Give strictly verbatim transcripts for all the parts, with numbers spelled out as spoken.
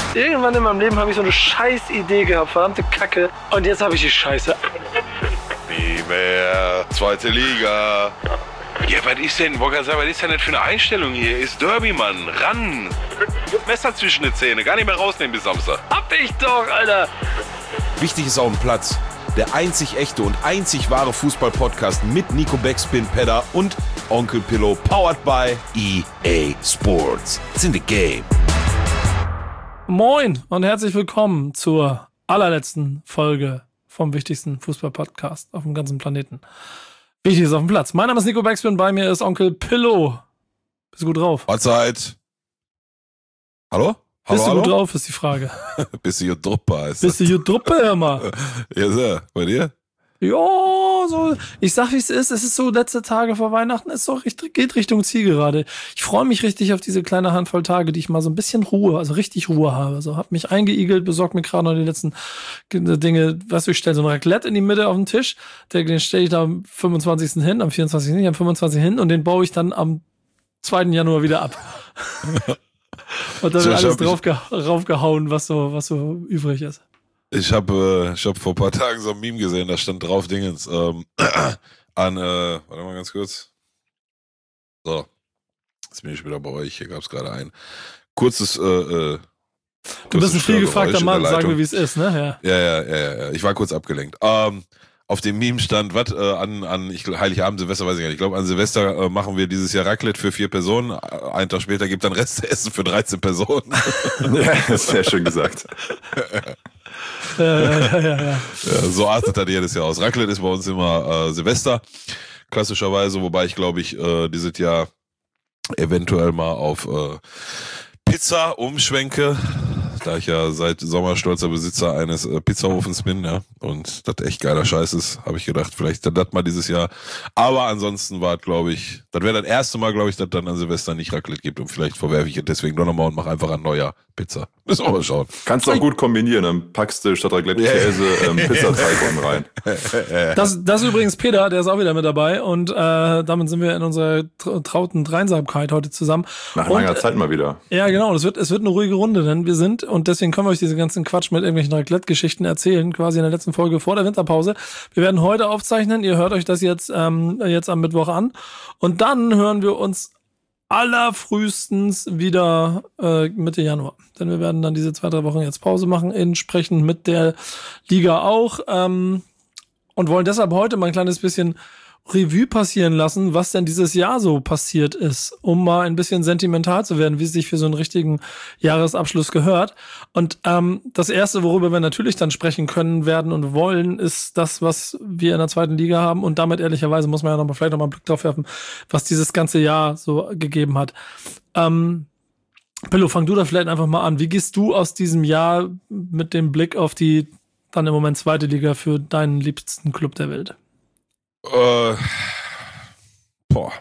Irgendwann in meinem Leben habe ich so eine scheiß Idee gehabt, verdammte Kacke. Und jetzt habe ich die Scheiße. Nie mehr. Zweite Liga. Ja, was ist denn, was ist denn das für eine Einstellung hier? Ist Derby, Mann. Ran. Messer zwischen die Zähne. Gar nicht mehr rausnehmen bis Samstag. Hab ich doch, Alter. Wichtig ist auf dem Platz. Der einzig echte und einzig wahre Fußball-Podcast mit Nico Backspin, Pedder und Onkel Pillow, powered by E A Sports. It's in the game. Moin und herzlich willkommen zur allerletzten Folge vom wichtigsten Fußball-Podcast auf dem ganzen Planeten. Wichtig ist auf dem Platz. Mein Name ist Nico Backspin, bei mir ist Onkel Pillow. Bist du gut drauf? Mahlzeit. Hallo? Hallo, Bist du hallo? gut drauf, ist die Frage. Bist du gut Truppe, heißt Bist du gut Truppe, hör mal? Ja, sehr. Bei dir? Ja, so. Ich sag, wie es ist. Es ist so letzte Tage vor Weihnachten. Es ist so, geht Richtung Zielgerade. Ich freue mich richtig auf diese kleine Handvoll Tage, die ich mal so ein bisschen Ruhe, also richtig Ruhe habe. So, hab mich eingeigelt, besorgt mir gerade noch die letzten Dinge. Weißt du, ich stelle so ein Raclette in die Mitte auf den Tisch. Den stelle ich da am fünfundzwanzigsten hin, am vierundzwanzigsten nicht, am fünfundzwanzigsten hin und den baue ich dann am zweiten Januar wieder ab. Und dann wird alles draufge- draufgehauen, was so, was so übrig ist. Ich habe äh, ich hab vor ein paar Tagen so ein Meme gesehen, da stand drauf Dingens ähm, an, äh, warte mal ganz kurz. So, jetzt bin ich wieder bei euch, hier gab es gerade ein kurzes, äh, äh Du bist ein viel gefragter Mann, sagen wir, wie es ist, ne? Ja. Ja, ja, ja, ja, ich war kurz abgelenkt. Ähm, auf dem Meme stand, was, äh, an, an ich, Heiligabend, Silvester, weiß ich nicht, ich glaube, an Silvester äh, machen wir dieses Jahr Raclette für vier Personen, einen Tag später gibt dann Restessen für dreizehn Personen. Ja, das ist sehr schön gesagt. Ja, ja, ja, ja, ja. Ja, so artet das jedes Jahr aus. Raclette ist bei uns immer äh, Silvester, klassischerweise, wobei ich glaube ich äh, dieses Jahr eventuell mal auf äh, Pizza umschwenke, da ich ja seit Sommer stolzer Besitzer eines äh, Pizzaofens bin, ja, und das echt geiler Scheiß ist, habe ich gedacht, vielleicht dann das mal dieses Jahr. Aber ansonsten war es, glaube ich, das wäre das erste Mal, glaube ich, dass dann an Silvester nicht Raclette gibt und vielleicht verwerfe ich es deswegen doch nochmal und mache einfach ein neuer Pizza. Müssen wir mal schauen. Kannst du auch gut kombinieren, dann packst du statt Raclette Käse ähm, Pizzateig unten rein. Das, das ist übrigens Peter, der ist auch wieder mit dabei und äh, damit sind wir in unserer trauten Dreisamkeit heute zusammen. Nach und, langer Zeit mal wieder. Ja, genau, es wird, es wird eine ruhige Runde, denn wir sind, und deswegen können wir euch diese ganzen Quatsch mit irgendwelchen Raclette-Geschichten erzählen, quasi in der letzten Folge vor der Winterpause. Wir werden heute aufzeichnen, ihr hört euch das jetzt, ähm, jetzt am Mittwoch an und dann hören wir uns allerfrühestens wieder äh, Mitte Januar. Denn wir werden dann diese zwei, drei Wochen jetzt Pause machen, entsprechend mit der Liga auch. Ähm, und wollen deshalb heute mal ein kleines bisschen Revue passieren lassen, was denn dieses Jahr so passiert ist, um mal ein bisschen sentimental zu werden, wie es sich für so einen richtigen Jahresabschluss gehört. Und ähm, das Erste, worüber wir natürlich dann sprechen können, werden und wollen, ist das, was wir in der zweiten Liga haben. Und damit ehrlicherweise muss man ja noch mal, vielleicht noch mal einen Blick drauf werfen, was dieses ganze Jahr so gegeben hat. Ähm, Pillow, fang du da vielleicht einfach mal an. Wie gehst du aus diesem Jahr mit dem Blick auf die dann im Moment zweite Liga für deinen liebsten Club der Welt? Äh, boah.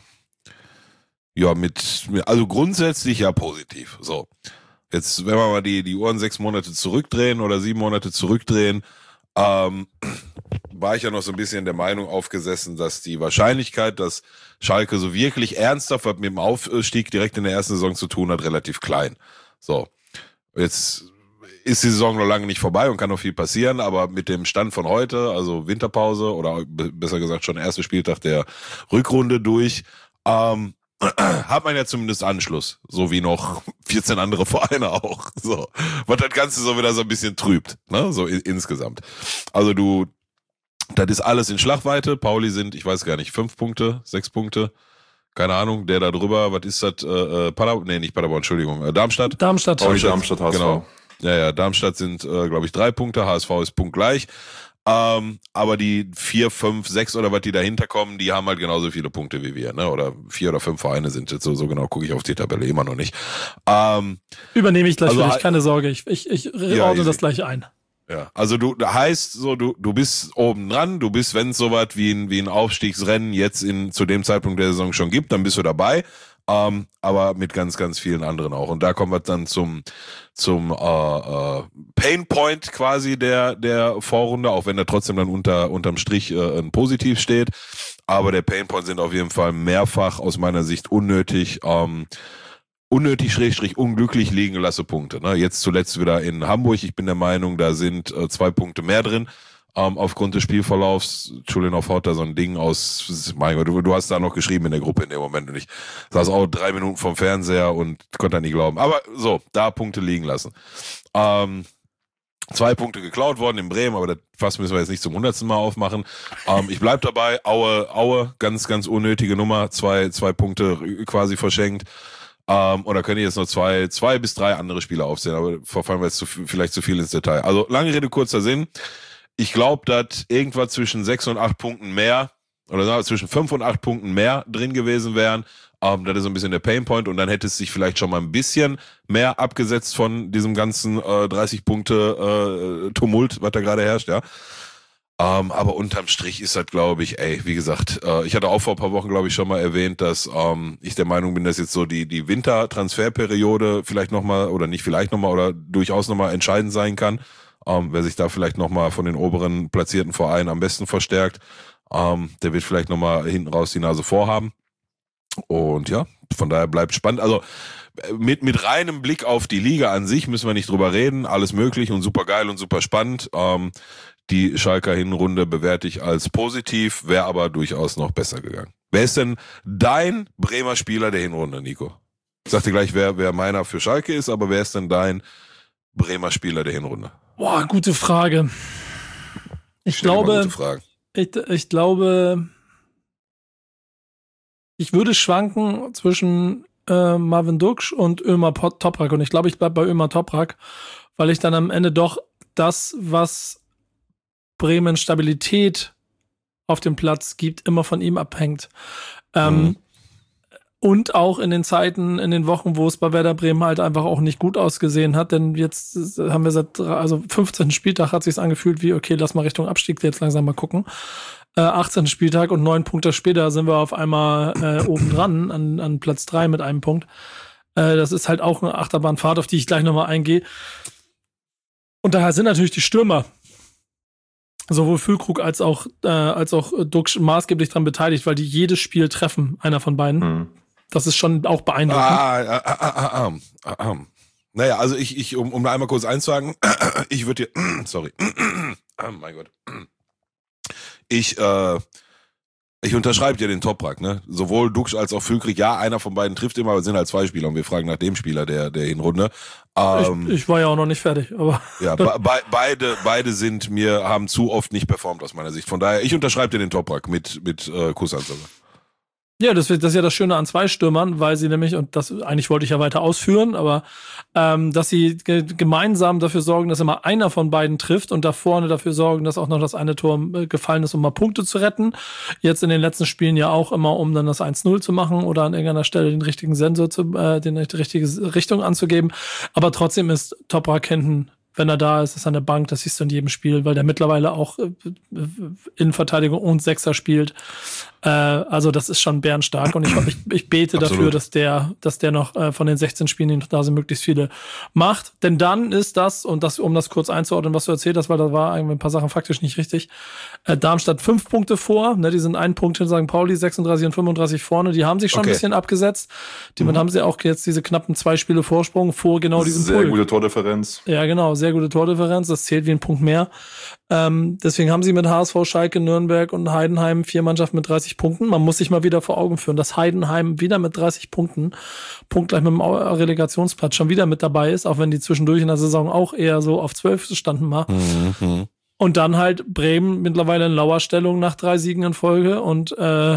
Ja, mit, also grundsätzlich ja positiv. So. Jetzt, wenn wir mal die, die Uhren sechs Monate zurückdrehen oder sieben Monate zurückdrehen, ähm, war ich ja noch so ein bisschen der Meinung aufgesessen, dass die Wahrscheinlichkeit, dass Schalke so wirklich ernsthaft was mit dem Aufstieg direkt in der ersten Saison zu tun hat, relativ klein. So. Jetzt ist die Saison noch lange nicht vorbei und kann noch viel passieren, aber mit dem Stand von heute, also Winterpause oder besser gesagt schon der erste Spieltag der Rückrunde durch, ähm, hat man ja zumindest Anschluss, so wie noch vierzehn andere Vereine auch, so, was das Ganze so wieder so ein bisschen trübt, ne, so i- insgesamt. Also du, das ist alles in Schlagweite, Pauli sind, ich weiß gar nicht, fünf Punkte, sechs Punkte, keine Ahnung, der da drüber, was ist das, äh, Paderborn, nee, nicht Paderborn, Entschuldigung, äh, Darmstadt? Darmstadt. Pauli, Darmstadt, H S V. Genau. Ja, ja, Darmstadt sind, äh, glaube ich, drei Punkte, H S V ist punktgleich. Ähm, aber die vier, fünf, sechs oder was die dahinter kommen, die haben halt genauso viele Punkte wie wir, ne? Oder vier oder fünf Vereine sind jetzt so, so genau, gucke ich auf die Tabelle immer noch nicht. Ähm, Übernehme ich gleich also, für dich, keine Sorge, ich, ich, ich Ja, ordne easy. das gleich ein. Ja, also du heißt so, du du bist oben dran, du bist, wenn es sowas wie ein wie ein Aufstiegsrennen jetzt in zu dem Zeitpunkt der Saison schon gibt, dann bist du dabei. Ähm, aber mit ganz, ganz vielen anderen auch. Und da kommen wir dann zum zum äh, äh, Painpoint quasi der der Vorrunde, auch wenn da trotzdem dann unter unterm Strich äh, ein Positiv steht. Aber der Painpoint sind auf jeden Fall mehrfach aus meiner Sicht unnötig. Ähm, unnötig, schrägstrich, unglücklich liegen gelassene Punkte. Ne? Jetzt zuletzt wieder in Hamburg. Ich bin der Meinung, da sind äh, zwei Punkte mehr drin. Ähm, aufgrund des Spielverlaufs. Schulinov haut da so ein Ding aus. Mein Gott, du, du hast da noch geschrieben in der Gruppe in dem Moment. Und ich saß auch drei Minuten vom Fernseher und konnte da nicht glauben. Aber so, da Punkte liegen lassen. Ähm, Zwei Punkte geklaut worden in Bremen, aber das Fass müssen wir jetzt nicht zum hundertsten Mal aufmachen. Ähm, ich bleib dabei. Aue, Aue, ganz, ganz unnötige Nummer. Zwei, zwei Punkte quasi verschenkt. Ähm, und da können jetzt noch zwei, zwei bis drei andere Spiele aufsehen, aber verfallen wir jetzt zu, vielleicht zu viel ins Detail. Also, lange Rede, kurzer Sinn. Ich glaube, dass irgendwas zwischen sechs und acht Punkten mehr, oder sagen wir zwischen fünf und acht Punkten mehr drin gewesen wären. Ähm, das ist so ein bisschen der Painpoint und dann hätte es sich vielleicht schon mal ein bisschen mehr abgesetzt von diesem ganzen äh, dreißig Punkte äh, Tumult, was da gerade herrscht, ja. Ähm, aber unterm Strich ist das, glaube ich, ey, wie gesagt, äh, ich hatte auch vor ein paar Wochen, glaube ich, schon mal erwähnt, dass ähm, ich der Meinung bin, dass jetzt so die die Wintertransferperiode vielleicht nochmal, oder nicht vielleicht nochmal, oder durchaus nochmal entscheidend sein kann. Ähm, wer sich da vielleicht nochmal von den oberen platzierten Vereinen am besten verstärkt, ähm, der wird vielleicht nochmal hinten raus die Nase vorhaben. Und ja, von daher bleibt spannend. Also mit mit reinem Blick auf die Liga an sich müssen wir nicht drüber reden. Alles möglich und super geil und super spannend. Ähm, die Schalker Hinrunde bewerte ich als positiv, wäre aber durchaus noch besser gegangen. Wer ist denn dein Bremer Spieler der Hinrunde, Nico? Ich sag dir gleich, wer, wer meiner für Schalke ist, aber wer ist denn dein Bremer Spieler der Hinrunde? Boah, gute Frage. Ich Stell dir mal glaube, gute Fragen. ich, ich glaube, ich würde schwanken zwischen äh, Marvin Duksch und Ömer Toprak. Und ich glaube, ich bleibe bei Ömer Toprak, weil ich dann am Ende doch das, was Bremen Stabilität auf dem Platz gibt, immer von ihm abhängt. Ähm, Mhm. Und auch in den Zeiten, in den Wochen, wo es bei Werder Bremen halt einfach auch nicht gut ausgesehen hat, denn jetzt haben wir seit, also fünfzehnten Spieltag hat sich's angefühlt wie, okay, lass mal Richtung Abstieg jetzt langsam mal gucken. Äh, achtzehnten Spieltag und neun Punkte später sind wir auf einmal äh, oben dran an, an Platz drei mit einem Punkt. Äh, das ist halt auch eine Achterbahnfahrt, auf die ich gleich nochmal eingehe. Und daher sind natürlich die Stürmer, sowohl Füllkrug als auch, äh, als auch Duksch maßgeblich dran beteiligt, weil die jedes Spiel treffen, einer von beiden. Mhm. Das ist schon auch beeindruckend. Ah, ah, ah, ah, ah, ah, ah. Naja, also ich, ich um, um da einmal kurz einzusagen, ich würde dir, sorry, oh mein Gott, ich, äh, ich unterschreibe dir den Toprak, ne? Sowohl Duksch als auch Füllkrug, ja, einer von beiden trifft immer, aber es sind halt zwei Spieler und wir fragen nach dem Spieler der, der Hinrunde. Ähm, ich, ich war ja auch noch nicht fertig, aber. Ja, be be beide, beide sind mir, haben zu oft nicht performt aus meiner Sicht. Von daher, ich unterschreibe dir den Toprak mit, mit äh, Kussansage. Ja, das, das ist ja das Schöne an zwei Stürmern, weil sie nämlich, und das eigentlich wollte ich ja weiter ausführen, aber ähm, dass sie ge gemeinsam dafür sorgen, dass immer einer von beiden trifft und da vorne dafür sorgen, dass auch noch das eine Tor äh, gefallen ist, um mal Punkte zu retten. Jetzt in den letzten Spielen ja auch immer, um dann das eins null zu machen oder an irgendeiner Stelle den richtigen Sensor zu, äh, den, die richtige Richtung anzugeben. Aber trotzdem ist Toprak hinten, wenn er da ist, ist er an der Bank, das siehst du in jedem Spiel, weil der mittlerweile auch äh, Innenverteidigung und Sechser spielt. Äh, also das ist schon bärenstark und ich, ich, ich bete Absolut. dafür, dass der, dass der noch äh, von den sechzehn Spielen, die noch da sind, möglichst viele macht. Denn dann ist das, und das, um das kurz einzuordnen, was du erzählt hast, weil da war irgendwie ein paar Sachen faktisch nicht richtig, äh, Darmstadt fünf Punkte vor, ne, die sind einen Punkt hinter Sankt Pauli, sechsunddreißig und fünfunddreißig vorne, die haben sich schon Okay. ein bisschen abgesetzt. Damit mhm. haben sie auch jetzt diese knappen zwei Spiele Vorsprung vor genau diesem Sehr Pult. gute Tordifferenz. Ja, genau, sehr gute Tordifferenz, das zählt wie ein Punkt mehr. Ähm, deswegen haben sie mit H S V, Schalke, Nürnberg und Heidenheim vier Mannschaften mit dreißig Punkten. Man muss sich mal wieder vor Augen führen, dass Heidenheim wieder mit dreißig Punkten, punktgleich mit dem Relegationsplatz, schon wieder mit dabei ist, auch wenn die zwischendurch in der Saison auch eher so auf zwölf standen mal. Mhm. Und dann halt Bremen mittlerweile in Lauerstellung nach drei Siegen in Folge und äh,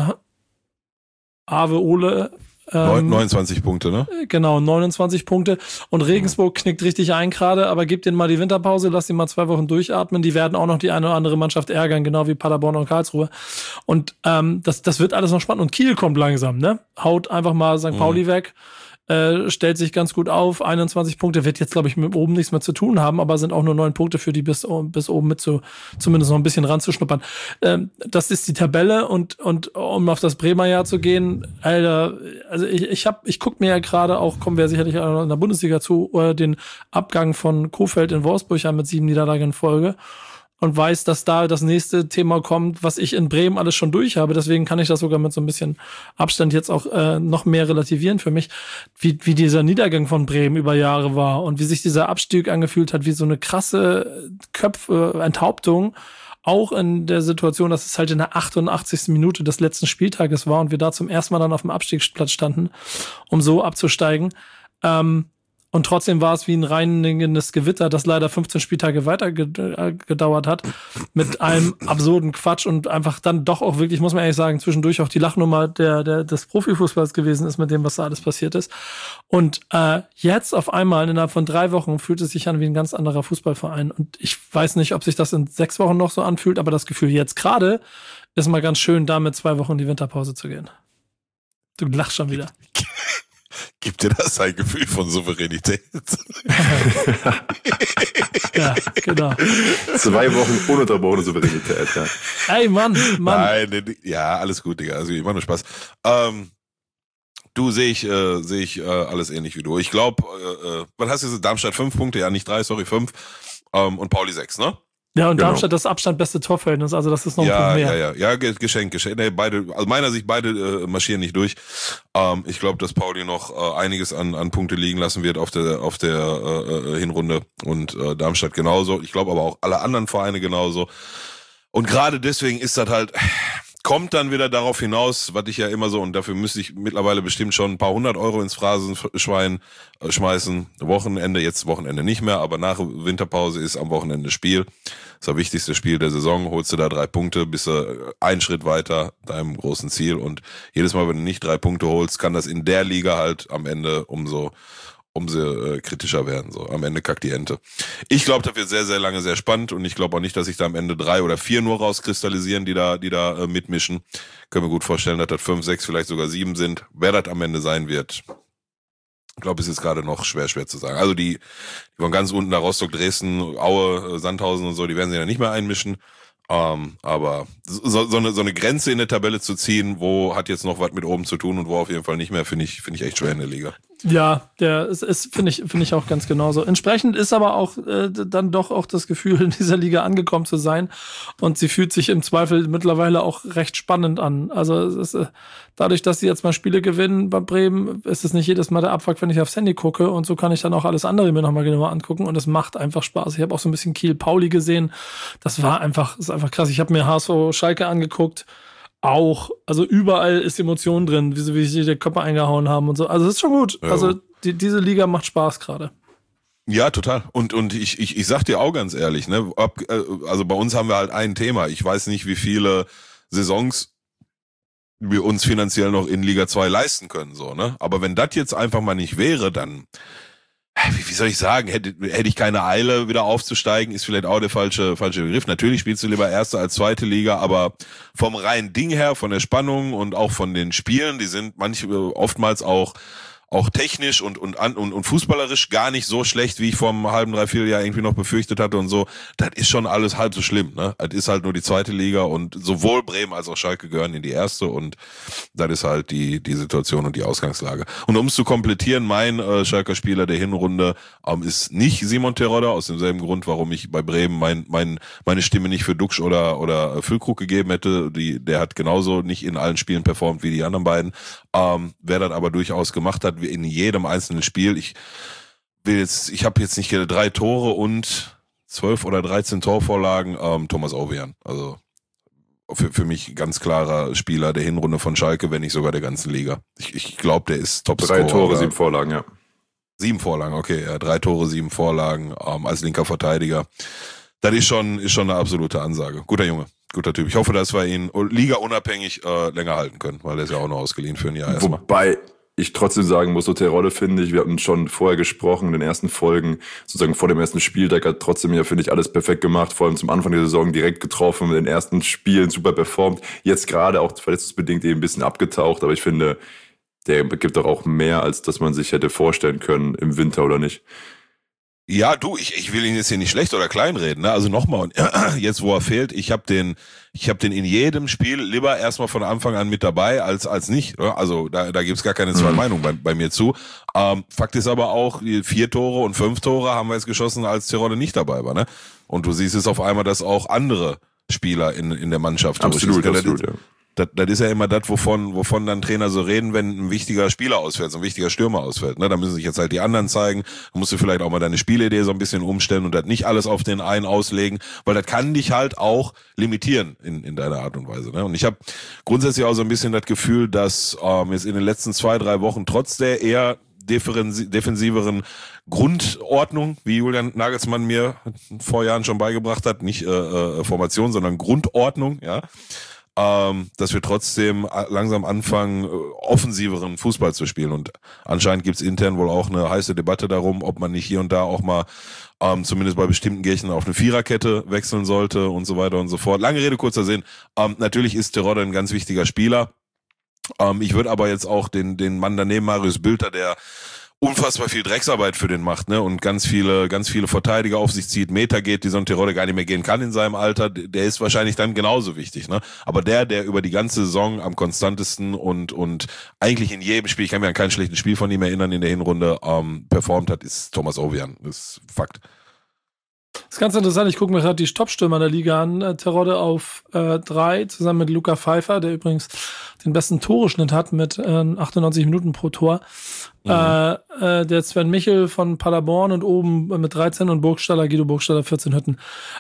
Ave Ole Ähm, neunundzwanzig Punkte, ne? Genau, neunundzwanzig Punkte. Und Regensburg knickt richtig ein gerade, aber gib denen mal die Winterpause, lass die mal zwei Wochen durchatmen. Die werden auch noch die eine oder andere Mannschaft ärgern, genau wie Paderborn und Karlsruhe. Und ähm, das, das wird alles noch spannend. Und Kiel kommt langsam, ne? Haut einfach mal Sankt Pauli mhm. weg. Äh, stellt sich ganz gut auf, einundzwanzig Punkte, wird jetzt, glaube ich, mit oben nichts mehr zu tun haben, aber sind auch nur neun Punkte für die bis, bis oben mit zu, zumindest noch ein bisschen ranzuschnuppern. Ähm, das ist die Tabelle und, und um auf das Bremer Jahr zu gehen, Alter, also ich, ich hab, ich guck mir ja gerade auch, kommen wir sicherlich auch noch in der Bundesliga zu, äh, den Abgang von Kofeld in Wolfsburg an mit sieben Niederlagen in Folge. und weiß, dass da das nächste Thema kommt, was ich in Bremen alles schon durch habe. Deswegen kann ich das sogar mit so ein bisschen Abstand jetzt auch äh, noch mehr relativieren für mich, wie, wie dieser Niedergang von Bremen über Jahre war und wie sich dieser Abstieg angefühlt hat, wie so eine krasse Köpfe, Enthauptung, auch in der Situation, dass es halt in der achtundachtzigsten Minute des letzten Spieltages war und wir da zum ersten Mal dann auf dem Abstiegsplatz standen, um so abzusteigen. Ähm, Und trotzdem war es wie ein reinigendes Gewitter, das leider fünfzehn Spieltage weiter gedauert hat, mit einem absurden Quatsch und einfach dann doch auch wirklich, muss man ehrlich sagen, zwischendurch auch die Lachnummer der, der, des Profifußballs gewesen ist mit dem, was da alles passiert ist. Und äh, jetzt auf einmal innerhalb von drei Wochen fühlt es sich an wie ein ganz anderer Fußballverein. Und ich weiß nicht, ob sich das in sechs Wochen noch so anfühlt, aber das Gefühl jetzt gerade ist mal ganz schön, da mit zwei Wochen in die Winterpause zu gehen. Du lachst schon wieder. Gibt dir das ein Gefühl von Souveränität? Ja, genau. Zwei Wochen ununterbrochene Souveränität, ja. Ey, Mann, Mann. Nein, ja, alles gut, Digga. Also ich mach nur Spaß. Ähm, du, sehe ich, äh, sehe ich äh, alles ähnlich wie du. Ich glaube, äh, äh, was hast du gesagt? Darmstadt fünf Punkte, ja nicht drei, sorry, fünf. Ähm, und Pauli sechs, ne? Ja, und Genau. Darmstadt das Abstand beste Torverhältnis, also das ist noch ein Ja, Punkt mehr. ja, ja, ja, Ge- Geschenk, Geschenk. Nee, beide, aus meiner Sicht, beide äh, marschieren nicht durch. Ähm, ich glaube, dass Pauli noch äh, einiges an, an Punkte liegen lassen wird auf der, auf der äh, äh, Hinrunde und äh, Darmstadt genauso. Ich glaube aber auch alle anderen Vereine genauso. Und gerade deswegen ist das halt, kommt dann wieder darauf hinaus, was ich ja immer so, und dafür müsste ich mittlerweile bestimmt schon ein paar hundert Euro ins Phrasenschwein äh, schmeißen. Wochenende, jetzt Wochenende nicht mehr, aber nach Winterpause ist am Wochenende Spiel. Das ist das wichtigste Spiel der Saison. Holst du da drei Punkte, bist du einen Schritt weiter deinem großen Ziel. Und jedes Mal, wenn du nicht drei Punkte holst, kann das in der Liga halt am Ende umso umso äh, kritischer werden. So, am Ende kackt die Ente. Ich glaube, das wird sehr, sehr lange sehr spannend und ich glaube auch nicht, dass sich da am Ende drei oder vier nur rauskristallisieren, die da, die da äh, mitmischen. Können wir gut vorstellen, dass das fünf, sechs, vielleicht sogar sieben sind. Wer das am Ende sein wird, ich glaube, es ist gerade noch schwer, schwer zu sagen. Also die, die von ganz unten da Rostock, Dresden, Aue, Sandhausen und so, die werden sich ja nicht mehr einmischen. Ähm, aber so, so, eine, so eine Grenze in der Tabelle zu ziehen, wo hat jetzt noch was mit oben zu tun und wo auf jeden Fall nicht mehr, finde ich, finde ich echt schwer in der Liga. Ja, der ist, ist finde ich, finde ich auch ganz genauso. Entsprechend ist aber auch äh, dann doch auch das Gefühl, in dieser Liga angekommen zu sein. Und sie fühlt sich im Zweifel mittlerweile auch recht spannend an. Also es ist, äh, dadurch, dass sie jetzt mal Spiele gewinnen bei Bremen, ist es nicht jedes Mal der Abfuck, wenn ich aufs Handy gucke. Und so kann ich dann auch alles andere mir nochmal genauer angucken. Und es macht einfach Spaß. Ich habe auch so ein bisschen Kiel-Pauli gesehen. Das war einfach, das ist einfach krass. Ich habe mir H S V Schalke angeguckt. Auch, also überall ist Emotion drin, wie sie wie sie den Körper eingehauen haben und so. Also das ist schon gut. Ja. Also die, diese Liga macht Spaß gerade. Ja, total. Und und ich ich ich sag dir auch ganz ehrlich, ne, ab, also bei uns haben wir halt ein Thema. Ich weiß nicht, wie viele Saisons wir uns finanziell noch in Liga zwei leisten können, so, ne? Aber wenn das jetzt einfach mal nicht wäre, dann Wie, wie soll ich sagen, hätte, hätte ich keine Eile, wieder aufzusteigen, ist vielleicht auch der falsche, falsche Begriff. Natürlich spielst du lieber erste als zweite Liga, aber vom reinen Ding her, von der Spannung und auch von den Spielen, die sind manchmal, oftmals auch, auch technisch und, und, und, und fußballerisch gar nicht so schlecht, wie ich vor einem halben, dreiviertel Jahr irgendwie noch befürchtet hatte und so. Das ist schon alles halb so schlimm, ne? Das ist halt nur die zweite Liga und sowohl Bremen als auch Schalke gehören in die erste und das ist halt die, die Situation und die Ausgangslage. Und um es zu komplettieren, mein äh, Schalker Spieler der Hinrunde ähm, ist nicht Simon Terodde, aus demselben Grund, warum ich bei Bremen mein, mein, meine Stimme nicht für Duxch oder, oder Füllkrug gegeben hätte. Die, der hat genauso nicht in allen Spielen performt wie die anderen beiden. Ähm, wer das aber durchaus gemacht hat, in jedem einzelnen Spiel. Ich will jetzt, ich habe jetzt nicht drei Tore und zwölf oder dreizehn Torvorlagen. Ähm, Thomas Ovejan. Also für, für mich ganz klarer Spieler der Hinrunde von Schalke, wenn nicht sogar der ganzen Liga. Ich, ich glaube, der ist Topscorer. Drei Tore, sieben Vorlagen, ja. Sieben Vorlagen, okay. Ja, drei Tore, sieben Vorlagen ähm, als linker Verteidiger. Das ist schon, ist schon eine absolute Ansage. Guter Junge. Guter Typ. Ich hoffe, dass wir ihn Liga unabhängig äh, länger halten können, weil er ist ja auch noch ausgeliehen für ein Jahr erstmal. Wobei ich trotzdem sagen muss, so Terodde finde ich, wir hatten schon vorher gesprochen, in den ersten Folgen, sozusagen vor dem ersten Spieltag, hat trotzdem ja, finde ich, alles perfekt gemacht, vor allem zum Anfang der Saison direkt getroffen, in den ersten Spielen super performt, jetzt gerade auch verletzungsbedingt eben ein bisschen abgetaucht, aber ich finde, der gibt doch auch mehr, als dass man sich hätte vorstellen können im Winter, oder nicht? Ja, du, ich, ich will ihn jetzt hier nicht schlecht oder kleinreden, ne? Also nochmal, jetzt wo er fehlt, ich habe den, ich habe den in jedem Spiel lieber erstmal von Anfang an mit dabei als als nicht. Ne? Also da, da gibt's gar keine zwei mhm. Meinungen bei, bei mir zu. Ähm, Fakt ist aber auch, vier Tore und fünf Tore haben wir jetzt geschossen, als Terodde nicht dabei war, ne? Und du siehst es auf einmal, dass auch andere Spieler in in der Mannschaft. Absolut, absolut, ja. Das, das ist ja immer das, wovon, wovon dann Trainer so reden, wenn ein wichtiger Spieler ausfällt, so ein wichtiger Stürmer ausfällt. Ne? Da müssen sich jetzt halt die anderen zeigen. Da musst du vielleicht auch mal deine Spielidee so ein bisschen umstellen und das nicht alles auf den einen auslegen, weil das kann dich halt auch limitieren in, in deiner Art und Weise. Ne? Und ich habe grundsätzlich auch so ein bisschen das Gefühl, dass ähm, jetzt in den letzten zwei, drei Wochen trotz der eher defensiveren Grundordnung, wie Julian Nagelsmann mir vor Jahren schon beigebracht hat, nicht äh, äh, Formation, sondern Grundordnung, ja, Ähm, dass wir trotzdem langsam anfangen, offensiveren Fußball zu spielen. Und anscheinend gibt's intern wohl auch eine heiße Debatte darum, ob man nicht hier und da auch mal ähm, zumindest bei bestimmten Gegnern auf eine Viererkette wechseln sollte und so weiter und so fort. Lange Rede, kurzer Sinn. Ähm, natürlich ist Terodde ein ganz wichtiger Spieler. Ähm, ich würde aber jetzt auch den den Mann daneben, Marius Bülter, der unfassbar viel Drecksarbeit für den macht, ne, und ganz viele, ganz viele Verteidiger auf sich zieht, Meter geht, die so ein Terodde gar nicht mehr gehen kann in seinem Alter, der ist wahrscheinlich dann genauso wichtig, ne. Aber der, der über die ganze Saison am konstantesten und, und eigentlich in jedem Spiel, ich kann mich an kein schlechtes Spiel von ihm erinnern in der Hinrunde, ähm, performt hat, ist Thomas Obiang. Das ist Fakt. Das ist ganz interessant, ich gucke mir gerade die Top-Stürmer der Liga an. Äh, Terodde auf äh, drei, zusammen mit Luca Pfeiffer, der übrigens den besten Toreschnitt hat mit äh, achtundneunzig Minuten pro Tor. Mhm. Äh, äh, der Sven Michel von Paderborn und oben mit dreizehn und Burgstaller, Guido Burgstaller, vierzehn Hütten.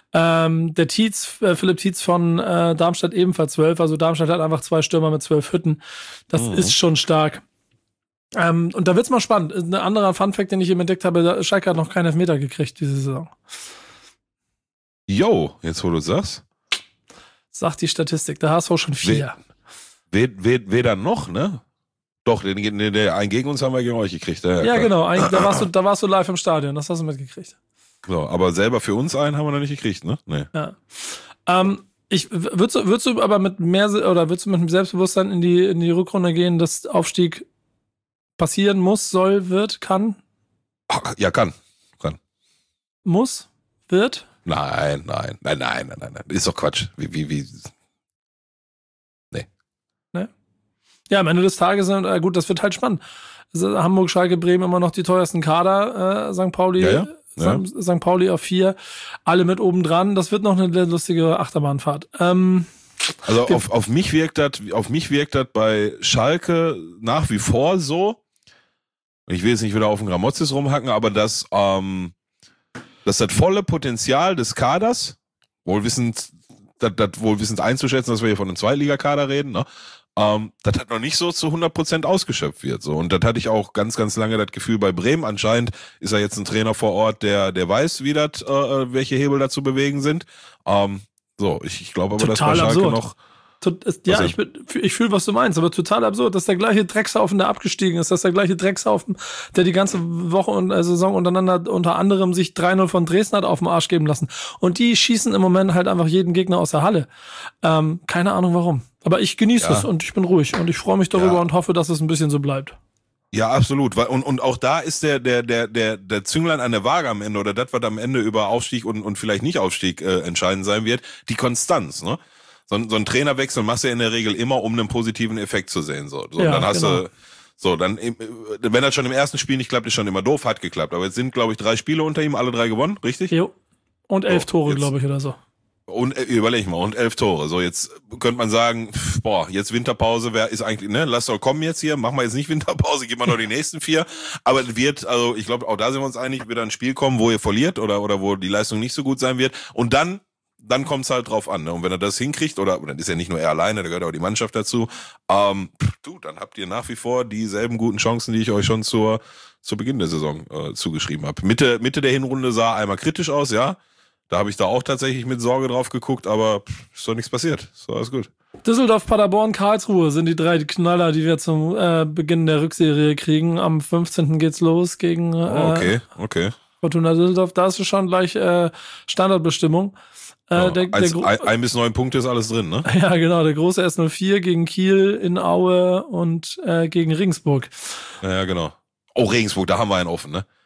Ähm, der Tietz, äh, Philipp Tietz von äh, Darmstadt ebenfalls zwölf, also Darmstadt hat einfach zwei Stürmer mit zwölf Hütten. Das mhm. ist schon stark. Ähm, und da wird's mal spannend. Ein anderer Funfact, den ich eben entdeckt habe, Schalke hat noch keinen Elfmeter gekriegt diese Saison. Jo, jetzt wo du sagst. Sagt die Statistik, der H S V schon vier. Wer, wer, wer dann noch, ne? Doch, den, den, den einen gegen uns haben wir gegen euch gekriegt. Ja, ja genau, ein, da, warst du, da warst du live im Stadion, das hast du mitgekriegt. So, aber selber für uns einen haben wir noch nicht gekriegt, ne? Nee. Ja. Ähm, ich, würdest, du, würdest du aber mit mehr, oder würdest du mit dem Selbstbewusstsein in die, in die Rückrunde gehen, dass Aufstieg passieren muss, soll, wird, kann? Ach, ja, kann. Kann. Muss? Wird? Nein, nein, nein, nein, nein, nein, nein. Ist doch Quatsch. Wie, wie, wie. Nee. Nee? Ja, am Ende des Tages, äh, gut, das wird halt spannend. Also Hamburg, Schalke, Bremen immer noch die teuersten Kader, äh, Sankt Pauli, ja, ja. Ja. Sankt Pauli auf vier, alle mit oben dran. Das wird noch eine lustige Achterbahnfahrt. Ähm, also auf, auf mich wirkt das, auf mich wirkt das bei Schalke nach wie vor so. Ich will jetzt nicht wieder auf den Gramozis rumhacken, aber das, ähm, dass das volle Potenzial des Kaders, wohlwissend, das, das wohlwissend einzuschätzen, dass wir hier von einem Zweitligakader reden, ne, ähm, das hat noch nicht so zu hundert Prozent ausgeschöpft wird. So. Und das hatte ich auch ganz, ganz lange das Gefühl bei Bremen. Anscheinend ist er jetzt ein Trainer vor Ort, der, der weiß, wie das, äh, welche Hebel da zu bewegen sind. Ähm, so, ich, ich glaube aber, total dass bei Schalke absurd. noch... Ja, ich, ich fühle, was du meinst, aber total absurd, dass der gleiche Dreckshaufen, der abgestiegen ist, dass der gleiche Dreckshaufen, der die ganze Woche und äh, Saison untereinander unter anderem sich drei null von Dresden hat auf den Arsch geben lassen. Und die schießen im Moment halt einfach jeden Gegner aus der Halle. Ähm, keine Ahnung warum. Aber ich genieße ja. es und ich bin ruhig und ich freue mich darüber ja. und hoffe, dass es ein bisschen so bleibt. Ja, absolut. Und, und auch da ist der, der, der, der, der Zünglein an der Waage am Ende oder das, was am Ende über Aufstieg und, und vielleicht nicht Aufstieg äh, entscheidend sein wird, die Konstanz, ne? So ein, so ein Trainerwechsel machst du ja in der Regel immer, um einen positiven Effekt zu sehen. So, so ja, dann hast genau. du, so dann, wenn das schon im ersten Spiel nicht klappt, ist schon immer doof, hat geklappt. Aber jetzt sind, glaube ich, drei Spiele unter ihm, alle drei gewonnen, richtig? Jo. Und elf so, Tore, glaube ich, oder so. Und äh, überleg mal, und elf Tore. So, jetzt könnte man sagen, pff, boah, jetzt Winterpause, wer ist eigentlich, ne, lass doch kommen jetzt hier, machen wir jetzt nicht Winterpause, gib mal noch die nächsten vier. Aber es wird, also ich glaube, auch da sind wir uns einig, wird ein Spiel kommen, wo ihr verliert oder, oder wo die Leistung nicht so gut sein wird. Und dann dann kommt's halt drauf an, ne? Und wenn er das hinkriegt, oder, oder dann ist ja nicht nur er alleine, da gehört auch die Mannschaft dazu, ähm, du, dann habt ihr nach wie vor dieselben guten Chancen, die ich euch schon zur, zu Beginn der Saison äh, zugeschrieben habe. Mitte, Mitte der Hinrunde sah einmal kritisch aus, ja. Da habe ich da auch tatsächlich mit Sorge drauf geguckt, aber pff, ist doch nichts passiert. Ist doch alles gut. Düsseldorf, Paderborn, Karlsruhe sind die drei Knaller, die wir zum äh, Beginn der Rückserie kriegen. Am fünfzehnten geht's los gegen äh, oh, okay, okay. Fortuna Düsseldorf. Da ist es schon gleich äh, Standardbestimmung. Ja, äh, der, der eins, Gro- ein, ein bis neun Punkte ist alles drin, ne? Ja, genau. Der große S null vier gegen Kiel in Aue und äh, gegen Regensburg. Ja, genau. Oh, Regensburg, da haben wir einen offen, ne?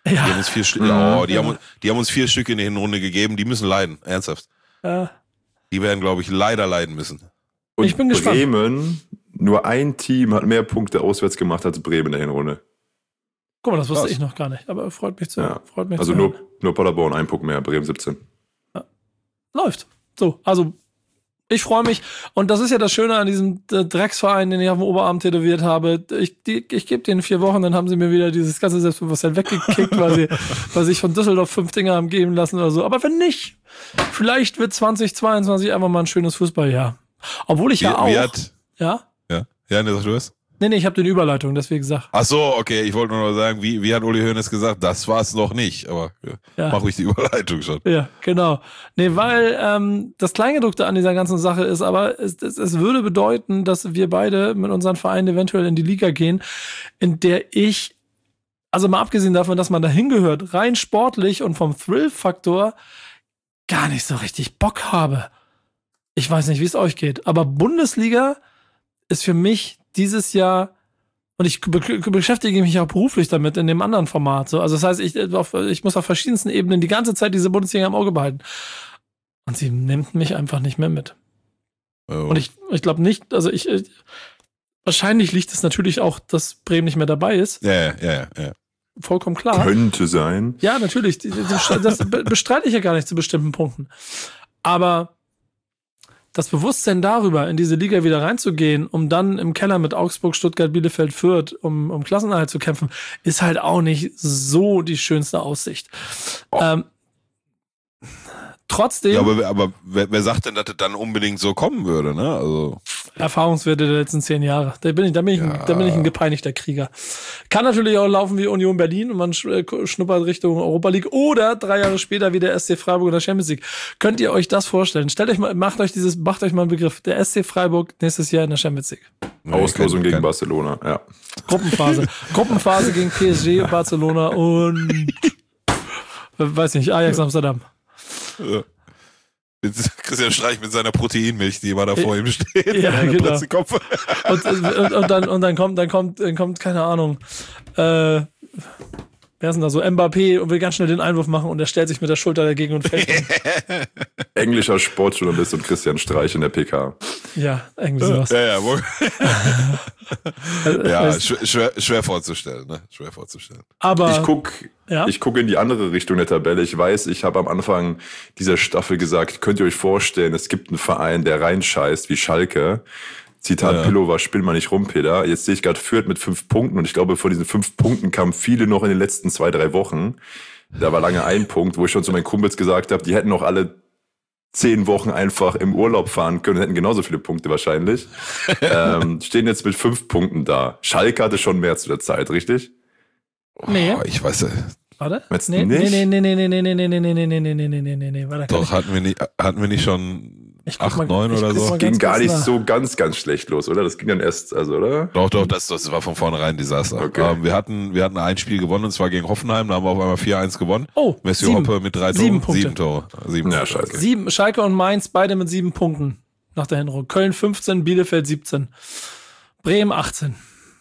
Die haben uns vier Stück, Ja. oh, die haben, die haben uns vier Stück in der Hinrunde gegeben, die müssen leiden, ernsthaft. Ja. Die werden, glaube ich, leider leiden müssen. Und Ich bin gespannt. Bremen, nur ein Team hat mehr Punkte auswärts gemacht als Bremen in der Hinrunde. Guck mal, das wusste Krass. ich noch gar nicht, aber freut mich zu. Ja. Freut mich Also zu nur, hören. nur Paderborn, ein Punkt mehr, Bremen siebzehn. Läuft. So, also ich freue mich. Und das ist ja das Schöne an diesem äh, Drecksverein, den ich auf dem Oberarm tätowiert habe. Ich, die, ich gebe denen vier Wochen, dann haben sie mir wieder dieses ganze Selbstbewusstsein weggekickt, weil sie, weil sie sich von Düsseldorf fünf Dinger haben geben lassen oder so. Aber wenn nicht, vielleicht wird zwanzig zweiundzwanzig einfach mal ein schönes Fußballjahr. Obwohl ich Wie, ja auch. wie hat, Ja? ja, ja, ne, sag du es? Nee, nee, ich habe den Überleitung, deswegen gesagt. Ach so, okay, ich wollte nur noch sagen, wie, wie hat Uli Hoeneß gesagt, das war's noch nicht, aber ja, Ja. mach ruhig die Überleitung schon. Ja, genau. Nee, weil ähm, das Kleingedruckte an dieser ganzen Sache ist, aber es, es, es würde bedeuten, dass wir beide mit unseren Vereinen eventuell in die Liga gehen, in der ich, also mal abgesehen davon, dass man da hingehört, rein sportlich und vom Thrill-Faktor gar nicht so richtig Bock habe. Ich weiß nicht, wie es euch geht, aber Bundesliga ist für mich dieses Jahr, und ich be beschäftige mich auch beruflich damit in dem anderen Format. So. Also das heißt, ich, auf, ich muss auf verschiedensten Ebenen die ganze Zeit diese Bundesliga im Auge behalten. Und sie nimmt mich einfach nicht mehr mit. Oh. Und ich, ich glaube nicht, also ich, ich, wahrscheinlich liegt es natürlich auch, dass Bremen nicht mehr dabei ist. Ja, ja, ja, ja. Vollkommen klar. Könnte sein. Ja, natürlich. Die- die- Das be- bestreite ich ja gar nicht zu bestimmten Punkten. Aber das Bewusstsein darüber, in diese Liga wieder reinzugehen, um dann im Keller mit Augsburg, Stuttgart, Bielefeld, Fürth, um, um Klassenerhalt zu kämpfen, ist halt auch nicht so die schönste Aussicht. Oh. Ähm, trotzdem, Ja, aber, aber wer, wer sagt denn, dass das dann unbedingt so kommen würde, ne? Also, Erfahrungswerte der letzten zehn Jahre. Da bin ich, da bin ich, ein, Ja. da bin ich ein gepeinigter Krieger. Kann natürlich auch laufen wie Union Berlin und man sch- äh, schnuppert Richtung Europa League oder drei Jahre später wie der S C Freiburg oder Champions League. Könnt ihr euch das vorstellen? Stellt euch mal, macht euch dieses, macht euch mal einen Begriff. Der S C Freiburg nächstes Jahr in der Champions League. Auslosung kein- gegen kein- Barcelona, ja. Gruppenphase. Gruppenphase gegen P S G, Barcelona und weiß nicht, Ajax Amsterdam. Ja. Mit Christian Streich mit seiner Proteinmilch, die immer da vor ihm steht. Ja, Eine genau. Pressekopf. Und, und, und dann und dann kommt dann kommt dann kommt keine Ahnung. Äh, wer ist denn da so? Mbappé und will ganz schnell den Einwurf machen und er stellt sich mit der Schulter dagegen und fällt. Englischer Sportjournalist und Christian Streich in der P K. Ja, irgendwie sowas. Ja, ja, wo, Also, ja weißt- schwer, schwer, schwer vorzustellen, ne? Schwer vorzustellen. aber Ich guck, ja? ich guck in die andere Richtung der Tabelle. Ich weiß, ich habe am Anfang dieser Staffel gesagt, könnt ihr euch vorstellen, es gibt einen Verein, der reinscheißt wie Schalke. Zitat Ja. Pillover, spiel mal nicht rum, Peter. Jetzt sehe ich gerade Fürth mit fünf Punkten und ich glaube, von diesen fünf Punkten kamen viele noch in den letzten zwei, drei Wochen. Da war lange ein Punkt, wo ich schon zu meinen Kumpels gesagt habe, die hätten noch alle zehn Wochen einfach im Urlaub fahren können und hätten genauso viele Punkte wahrscheinlich. ähm, stehen jetzt mit fünf Punkten da. Schalke hatte schon mehr zu der Zeit, richtig? Nee. Oh, ich weiß, äh, Warte. Meinst du Nee, nicht? nee, nee, nee, nee, nee, nee, nee, nee, nee, nee, nee, nee, nee, nee, nee, nee, warte. doch, hatten wir nicht, hatten wir nicht schon Ich guck acht, mal- neun ich oder guck so? mal- Ging Ganz gar kurz nicht nach. so ganz, ganz schlecht los, oder? Das ging dann erst, also, oder? Doch, doch, das, das war von vornherein ein Desaster. Okay. Ähm, wir hatten, wir hatten ein Spiel gewonnen und zwar gegen Hoffenheim, da haben wir auf einmal vier eins gewonnen. Oh, Messi sieben. Hoppe mit drei Toren. Sieben Punkte. Sieben Tore. Sieben Ja, Punkte, scheiße. okay. Sieben, Schalke und Mainz, beide mit sieben Punkten nach der Hinrunde. Köln fünfzehn, Bielefeld siebzehn. Bremen achtzehn.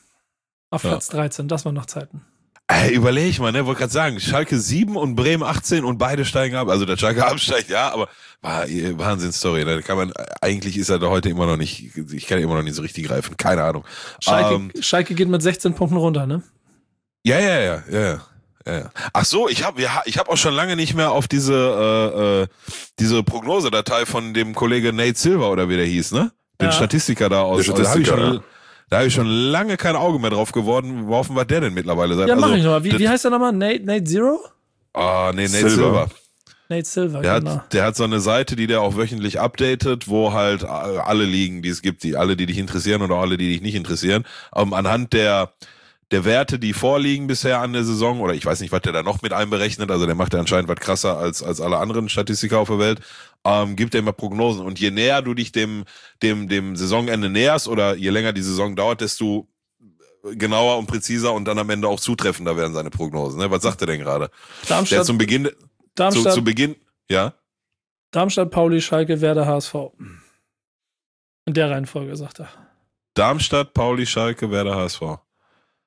Auf Ja. Platz dreizehn, das waren noch Zeiten. Ey, überleg mal, ne, wollte gerade sagen, Schalke sieben und Bremen achtzehn und beide steigen ab. Also der Schalke absteigt, ja, aber war Wahnsinn-Story. Da kann man, eigentlich ist er da heute immer noch nicht, ich kann ihn immer noch nicht so richtig greifen, keine Ahnung. Schalke, Ähm, Schalke geht mit sechzehn Punkten runter, ne? ja, ja, ja, ja, ja. Ja, ja. Ach so, ich habe ich hab auch schon lange nicht mehr auf diese äh, äh, diese Prognosedatei von dem Kollege Nate Silver oder wie der hieß, ne? Den Ja. Statistiker da aus. Der Da habe ich, Statistiker, schon- ja. da hab ich schon lange kein Auge mehr drauf geworden, worauf war der denn mittlerweile seit. Ja, mach also, ich nochmal. Wie, das- wie heißt der nochmal? Nate, Nate Zero? Ah, nee, Nate Silver. Silver. Nate Silver, Der genau. hat, der hat so eine Seite, die der auch wöchentlich updatet, wo halt äh, alle Ligen, die es gibt, die alle, die dich interessieren oder alle, die dich nicht interessieren, ähm, anhand der der Werte, die vorliegen bisher an der Saison, oder ich weiß nicht, was der da noch mit einberechnet, also der macht ja anscheinend was krasser als als alle anderen Statistiker auf der Welt, ähm, gibt er immer Prognosen. Und je näher du dich dem dem dem Saisonende näherst oder je länger die Saison dauert, desto genauer und präziser und dann am Ende auch zutreffender werden seine Prognosen. Ne? Was sagt er denn gerade? Der hat Darmstadt, zum Beginn, zu, Darmstadt, zu Beginn, ja. Darmstadt, Pauli, Schalke, Werder, H S V. In der Reihenfolge, sagt er. Darmstadt, Pauli, Schalke, Werder, H S V.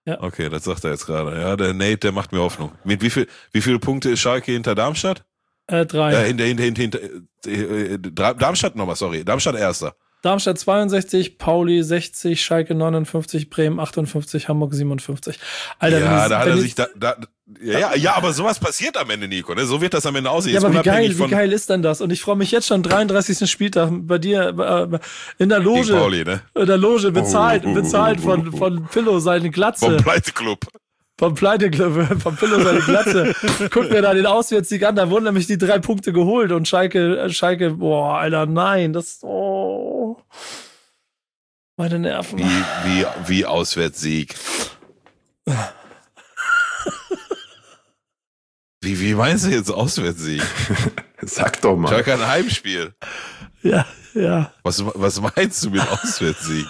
Ja. Okay, das sagt er jetzt gerade. Ja, der Nate, der macht mir Hoffnung. Mit wie viel, wie viele Punkte ist Schalke hinter Darmstadt? Äh, drei. Äh, hinter, hinter, hinter, hinter, äh, Darmstadt nochmal, sorry. Darmstadt erster. Darmstadt zweiundsechzig, Pauli sechzig, Schalke neunundfünfzig, Bremen achtundfünfzig, Hamburg siebenundfünfzig. Alter, ja, wenn da hat wenn er ich, sich da, da ja, ja, aber sowas passiert am Ende, Nico, ne? So wird das am Ende aussehen. Ja, Jetzt aber wie unabhängig geil, von wie geil ist denn das? Und ich freue mich jetzt schon, dreiunddreißigsten Spieltag bei dir äh, in der Loge. gegen Pauli, ne? In der Loge, bezahlt, Oh, oh, oh, bezahlt oh, von, oh. von Pillow seine Glatze. Vom Pleiteclub. Vom Pleiteclub, vom Pillow seine Glatze. Guck mir da den Auswärtssieg an, da wurden nämlich die drei Punkte geholt und Schalke, äh, Schalke, boah, Alter, nein, das, oh. Meine Nerven. Wie, wie, wie Auswärtssieg. Wie, wie meinst du jetzt Auswärtssieg? Sag doch mal. Schalke ein Heimspiel. Ja, ja. Was, was meinst du mit Auswärtssieg?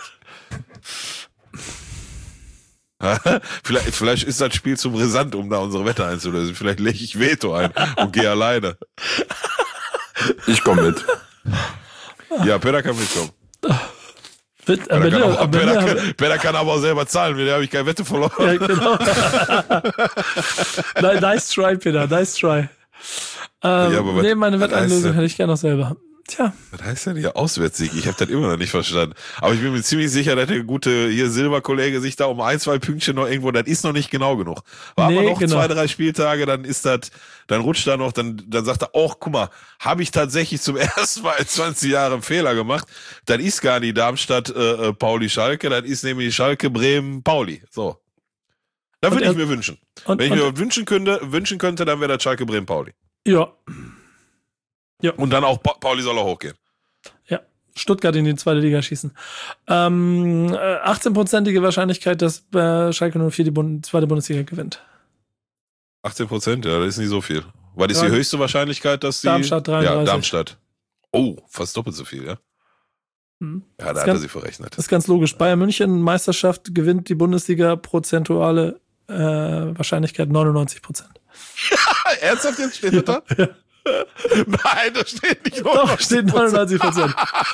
vielleicht, vielleicht ist das Spiel zu brisant, um da unsere Wette einzulösen. Vielleicht lege ich Veto ein und gehe alleine. Ich komme mit. Ja, Peter kann mitkommen. Mit, äh, Peter, mit, kann, auch, mit, Peter, mit, kann, Peter kann aber auch selber zahlen, mit der habe ich keine Wette verloren. ja, genau. Nice try, Peter, nice try. Ähm, Ja, aber was- nee, meine was heißt Wetteinlösung denn? hätte ich gerne noch selber. Tja, Was heißt denn hier Auswärtssieg? Ich habe das immer noch nicht verstanden. Aber ich bin mir ziemlich sicher, dass der gute hier Silberkollege sich da um ein, zwei Pünktchen noch irgendwo, das ist noch nicht genau genug. War Nee, aber noch genau. zwei, drei Spieltage, dann ist das, dann rutscht da noch, dann, dann sagt er, oh, guck mal, habe ich tatsächlich zum ersten Mal in zwanzig Jahren einen Fehler gemacht. Das ist gar nicht Darmstadt, äh, Pauli, Schalke, das ist nämlich Schalke, Bremen, Pauli. So. Da Und würde er- ich mir wünschen. und, Wenn ich mir und was wünschen könnte, wünschen könnte, dann wäre das Schalke, Bremen, Pauli. ja, Und dann auch Pa- Pauli soll auch hochgehen. ja, Stuttgart in die zweite Liga schießen. Ähm, äh, achtzehn-prozentige Wahrscheinlichkeit, dass äh, Schalke null vier die Bund zweite Bundesliga gewinnt. achtzehn Prozent, ja, das ist nicht so viel. Was ist Ja. die höchste Wahrscheinlichkeit, dass die... Darmstadt dreiunddreißig. Ja, Darmstadt. Oh, fast doppelt so viel, ja? Hm. Ja, da Das hat kann- er sie verrechnet. Das ist ganz logisch. Bayern München, Meisterschaft, gewinnt die Bundesliga, prozentuale äh, Wahrscheinlichkeit neunundneunzig Prozent. Ernsthaft jetzt steht das da? Nein, das steht nicht. Doch, steht neunundneunzig Prozent.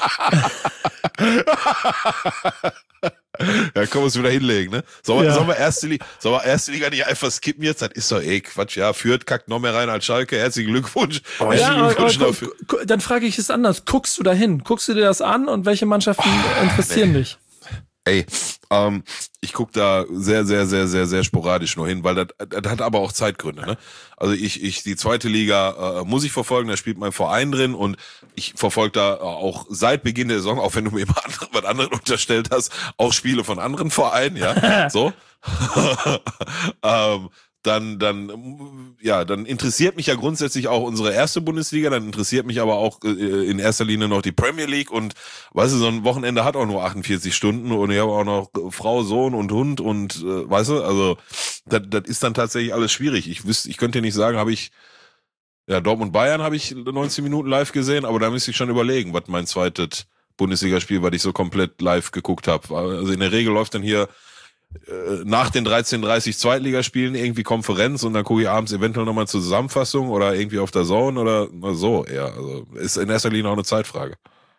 Ja, können wir uns wieder hinlegen, ne? Sollen wir, Ja. sollen wir erste Liga, sollen wir erste Liga nicht einfach skippen jetzt? Das ist doch eh Quatsch. Ja, Fürth kackt noch mehr rein als Schalke. Herzlichen Glückwunsch. Oh, Herzlichen Ja, aber, aber, Glückwunsch gu- dafür. gu- dann frage ich es anders. Guckst du da hin? Guckst du dir das an und welche Mannschaften interessieren nee. dich? Ey, ähm, ich guck da sehr, sehr, sehr, sehr, sehr sporadisch nur hin, weil das, das hat aber auch Zeitgründe. Ne? Also ich, ich die zweite Liga äh, muss ich verfolgen, da spielt mein Verein drin und ich verfolge da auch seit Beginn der Saison, auch wenn du mir immer andere, was anderen unterstellt hast, auch Spiele von anderen Vereinen, ja, so. ähm, dann, dann, ja, dann interessiert mich ja grundsätzlich auch unsere erste Bundesliga, dann interessiert mich aber auch äh, in erster Linie noch die Premier League und, weißt du, so ein Wochenende hat auch nur achtundvierzig Stunden und ich habe auch noch Frau, Sohn und Hund und, äh, weißt du, also, das, das ist dann tatsächlich alles schwierig. Ich wüsste, ich könnte dir nicht sagen, habe ich, ja, Dortmund Bayern habe ich neunzehn Minuten live gesehen, aber da müsste ich schon überlegen, was mein zweites Bundesligaspiel, was ich so komplett live geguckt habe. Also in der Regel läuft dann hier nach den dreizehn Uhr dreißig Zweitligaspielen irgendwie Konferenz und dann gucke ich abends eventuell nochmal zur Zusammenfassung oder irgendwie auf der Zone oder so eher. Also ist in erster Linie auch eine Zeitfrage.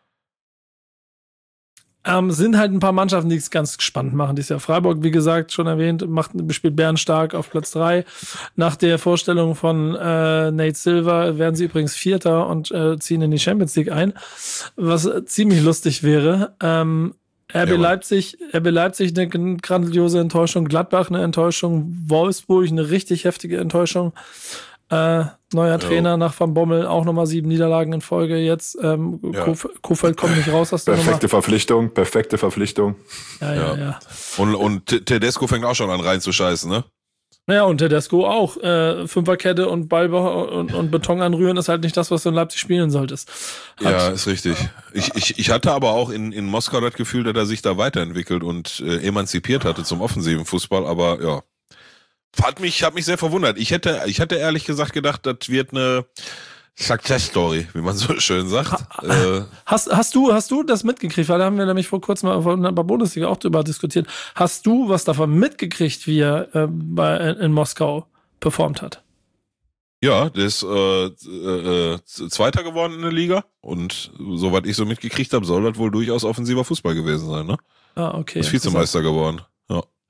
Ähm, sind halt ein paar Mannschaften, die es ganz spannend machen dieses Jahr. Freiburg, wie gesagt, schon erwähnt, macht, spielt Bärenstark auf Platz drei. Nach der Vorstellung von äh, Nate Silver werden sie übrigens Vierter und äh, ziehen in die Champions League ein, was äh, ziemlich lustig wäre. Ähm, R B Ja, Mann. Leipzig, R B Leipzig eine grandiose Enttäuschung, Gladbach eine Enttäuschung, Wolfsburg eine richtig heftige Enttäuschung. Äh, neuer Trainer nach Van Bommel, auch nochmal sieben Niederlagen in Folge jetzt. Ähm, Ja. Kof- Kofeld kommt nicht raus aus der Nummer. Perfekte Verpflichtung, perfekte Verpflichtung. Ja, ja, Ja. ja. Und, und Te- Tedesco fängt auch schon an reinzuscheißen, ne? Naja, und Tedesco auch. Äh, Fünferkette und Ball und, und Beton anrühren ist halt nicht das, was du in Leipzig spielen solltest. Hat, Ja, ist richtig. Ich, ich, ich hatte aber auch in, in Moskau das Gefühl, dass er sich da weiterentwickelt und äh, emanzipiert hatte zum offensiven Fußball, aber ja. Hat mich, hat mich sehr verwundert. Ich hätte, ich hätte ehrlich gesagt gedacht, das wird eine Success-Story, wie man so schön sagt. äh, Hast, hast, du, hast du das mitgekriegt? Weil da haben wir nämlich vor kurzem mal von der Bundesliga auch drüber diskutiert. Hast du was davon mitgekriegt, wie er äh, bei, in Moskau performt hat? Ja, der ist äh, äh, äh, Zweiter geworden in der Liga und soweit ich so mitgekriegt habe, soll das wohl durchaus offensiver Fußball gewesen sein, ne? Ah, okay. Ist Vizemeister geworden. Ja.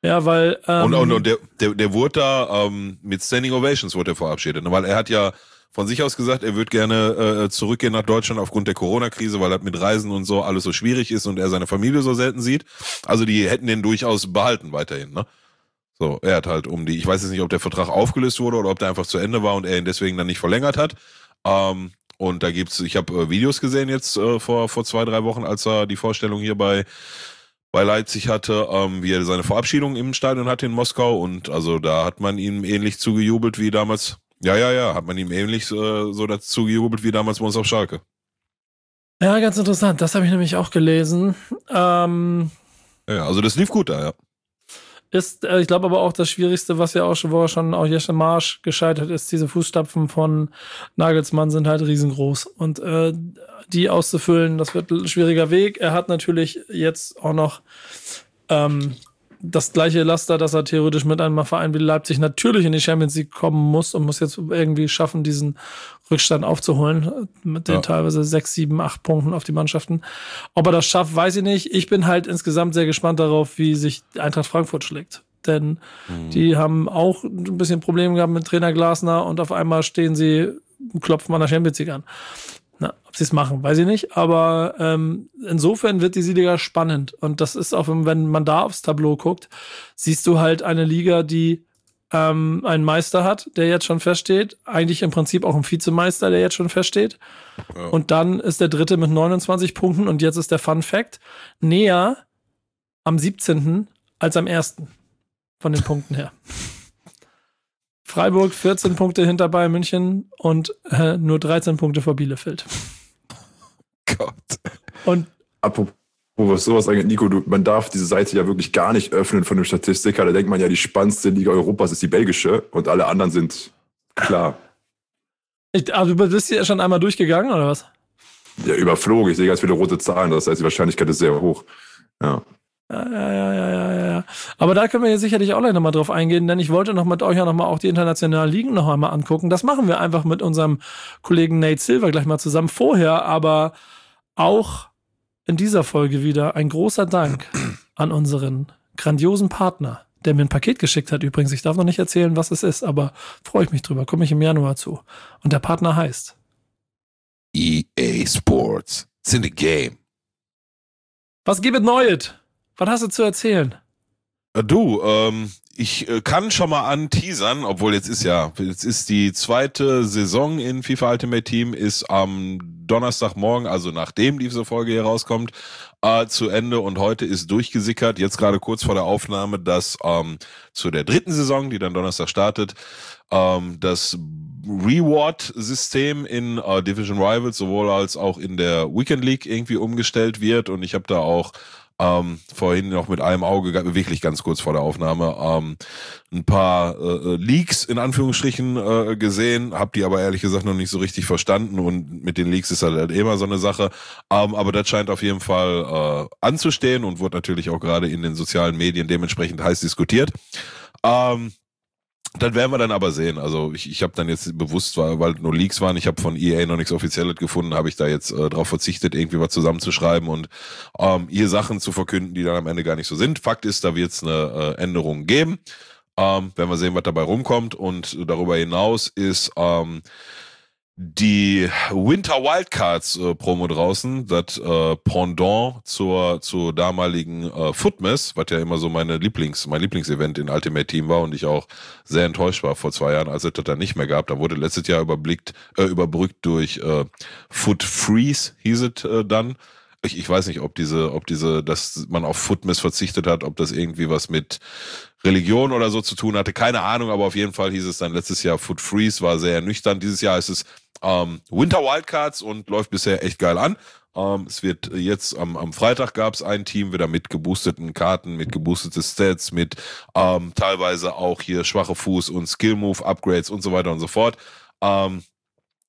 Ja, weil ähm, und, und, und der, der, der wurde da ähm, mit Standing Ovations wurde er verabschiedet, ne? Weil er hat ja von sich aus gesagt, er würde gerne äh, zurückgehen nach Deutschland aufgrund der Corona-Krise, weil das mit Reisen und so alles so schwierig ist und er seine Familie so selten sieht. Also die hätten den durchaus behalten weiterhin, ne? So, er hat halt um die, ich weiß jetzt nicht, ob der Vertrag aufgelöst wurde oder ob der einfach zu Ende war und er ihn deswegen dann nicht verlängert hat. Ähm, und da gibt's, ich habe äh, Videos gesehen jetzt äh, vor vor zwei, drei Wochen, als er die Vorstellung hier bei bei Leipzig hatte, ähm, wie er seine Verabschiedung im Stadion hatte in Moskau und also da hat man ihm ähnlich zugejubelt wie damals. Ja, ja, ja, hat man ihm ähnlich äh, so dazu gejubelt wie damals bei uns auf Schalke. Ja, ganz interessant. Das habe ich nämlich auch gelesen. Ähm, ja, also das lief gut da, ja. Ist, äh, ich glaube aber auch das Schwierigste, was ja auch schon, wo er schon auch Jeschen Marsch gescheitert ist, diese Fußstapfen von Nagelsmann sind halt riesengroß. Und äh, die auszufüllen, das wird ein schwieriger Weg. Er hat natürlich jetzt auch noch ähm, das gleiche Laster, dass er theoretisch mit einem Verein wie Leipzig natürlich in die Champions League kommen muss und muss jetzt irgendwie schaffen, diesen Rückstand aufzuholen mit den ja. teilweise sechs, sieben, acht Punkten auf die Mannschaften. Ob er das schafft, weiß ich nicht. Ich bin halt insgesamt sehr gespannt darauf, wie sich Eintracht Frankfurt schlägt. Denn mhm. die haben auch ein bisschen Probleme gehabt mit Trainer Glasner und auf einmal stehen sie, klopfen an der Champions League an. Na, ob sie es machen, weiß ich nicht. Aber ähm, insofern wird diese Liga spannend. Und das ist auch, wenn man da aufs Tableau guckt, siehst du halt eine Liga, die ähm, einen Meister hat, der jetzt schon feststeht. Eigentlich im Prinzip auch ein Vizemeister, der jetzt schon feststeht. Ja. Und dann ist der dritte mit neunundzwanzig Punkten. Und jetzt ist der Fun Fact näher am siebzehnten als am ersten von den Punkten her. Freiburg vierzehn Punkte hinter Bayern München und äh, nur dreizehn Punkte vor Bielefeld. Gott. Und apropos was sowas angeht, Nico, du, man darf diese Seite ja wirklich gar nicht öffnen von dem Statistiker. Da denkt man ja, die spannendste Liga Europas ist die belgische und alle anderen sind klar. Ich, also du bist hier schon einmal durchgegangen, oder was? Ja, überflogen. Ich sehe ganz viele rote Zahlen. Das heißt, die Wahrscheinlichkeit ist sehr hoch. Ja. Ja, ja, ja, ja, ja, ja. Aber da können wir jetzt sicherlich auch gleich nochmal drauf eingehen, denn ich wollte noch mit euch ja nochmal auch die internationalen Ligen noch einmal angucken. Das machen wir einfach mit unserem Kollegen Nate Silver gleich mal zusammen vorher, aber auch in dieser Folge wieder ein großer Dank an unseren grandiosen Partner, der mir ein Paket geschickt hat übrigens. Ich darf noch nicht erzählen, was es ist, aber freue ich mich drüber. Komme ich im Januar zu. Und der Partner heißt E A Sports. It's in the game. Was gibt es Neues? Was hast du zu erzählen? Du, ähm, ich äh, kann schon mal anteasern, obwohl jetzt ist ja, jetzt ist die zweite Saison in FIFA Ultimate Team, ist am Donnerstagmorgen, also nachdem diese Folge hier rauskommt, äh, zu Ende und heute ist durchgesickert, jetzt gerade kurz vor der Aufnahme, dass ähm, zu der dritten Saison, die dann Donnerstag startet, ähm, das Reward-System in äh, Division Rivals sowohl als auch in der Weekend League irgendwie umgestellt wird und ich habe da auch Ähm, vorhin noch mit einem Auge, wirklich ganz kurz vor der Aufnahme, ähm, ein paar äh, Leaks in Anführungsstrichen äh, gesehen, habe die aber ehrlich gesagt noch nicht so richtig verstanden und mit den Leaks ist halt immer so eine Sache, ähm, aber das scheint auf jeden Fall äh, anzustehen und wurde natürlich auch gerade in den sozialen Medien dementsprechend heiß diskutiert. Ähm, Das werden wir dann aber sehen. Also ich, ich habe dann jetzt bewusst, weil, weil nur Leaks waren, ich habe von E A noch nichts Offizielles gefunden, habe ich da jetzt äh, drauf verzichtet, irgendwie was zusammenzuschreiben und ähm, ihr Sachen zu verkünden, die dann am Ende gar nicht so sind. Fakt ist, da wird es eine äh, Änderung geben. Ähm, werden wir sehen, was dabei rumkommt. Und darüber hinaus ist ähm, die Winter Wildcards äh, Promo draußen, das äh, Pendant zur zur damaligen äh, Footmess, was ja immer so meine Lieblings mein Lieblingsevent in Ultimate Team war und ich auch sehr enttäuscht war vor zwei Jahren, als es das dann nicht mehr gab. Da wurde letztes Jahr überblickt äh, überbrückt durch äh, Foot Freeze hieß es äh, dann. Ich, ich weiß nicht, ob diese ob diese dass man auf Footmess verzichtet hat, ob das irgendwie was mit Religion oder so zu tun hatte, keine Ahnung, aber auf jeden Fall hieß es dann letztes Jahr Foot Freeze, war sehr ernüchternd. Dieses Jahr ist es ähm, Winter Wildcards und läuft bisher echt geil an. Ähm, es wird jetzt am, am Freitag gab es ein Team wieder mit geboosteten Karten, mit geboosteten Stats, mit ähm, teilweise auch hier schwache Fuß und Skill Move Upgrades und so weiter und so fort. Ähm,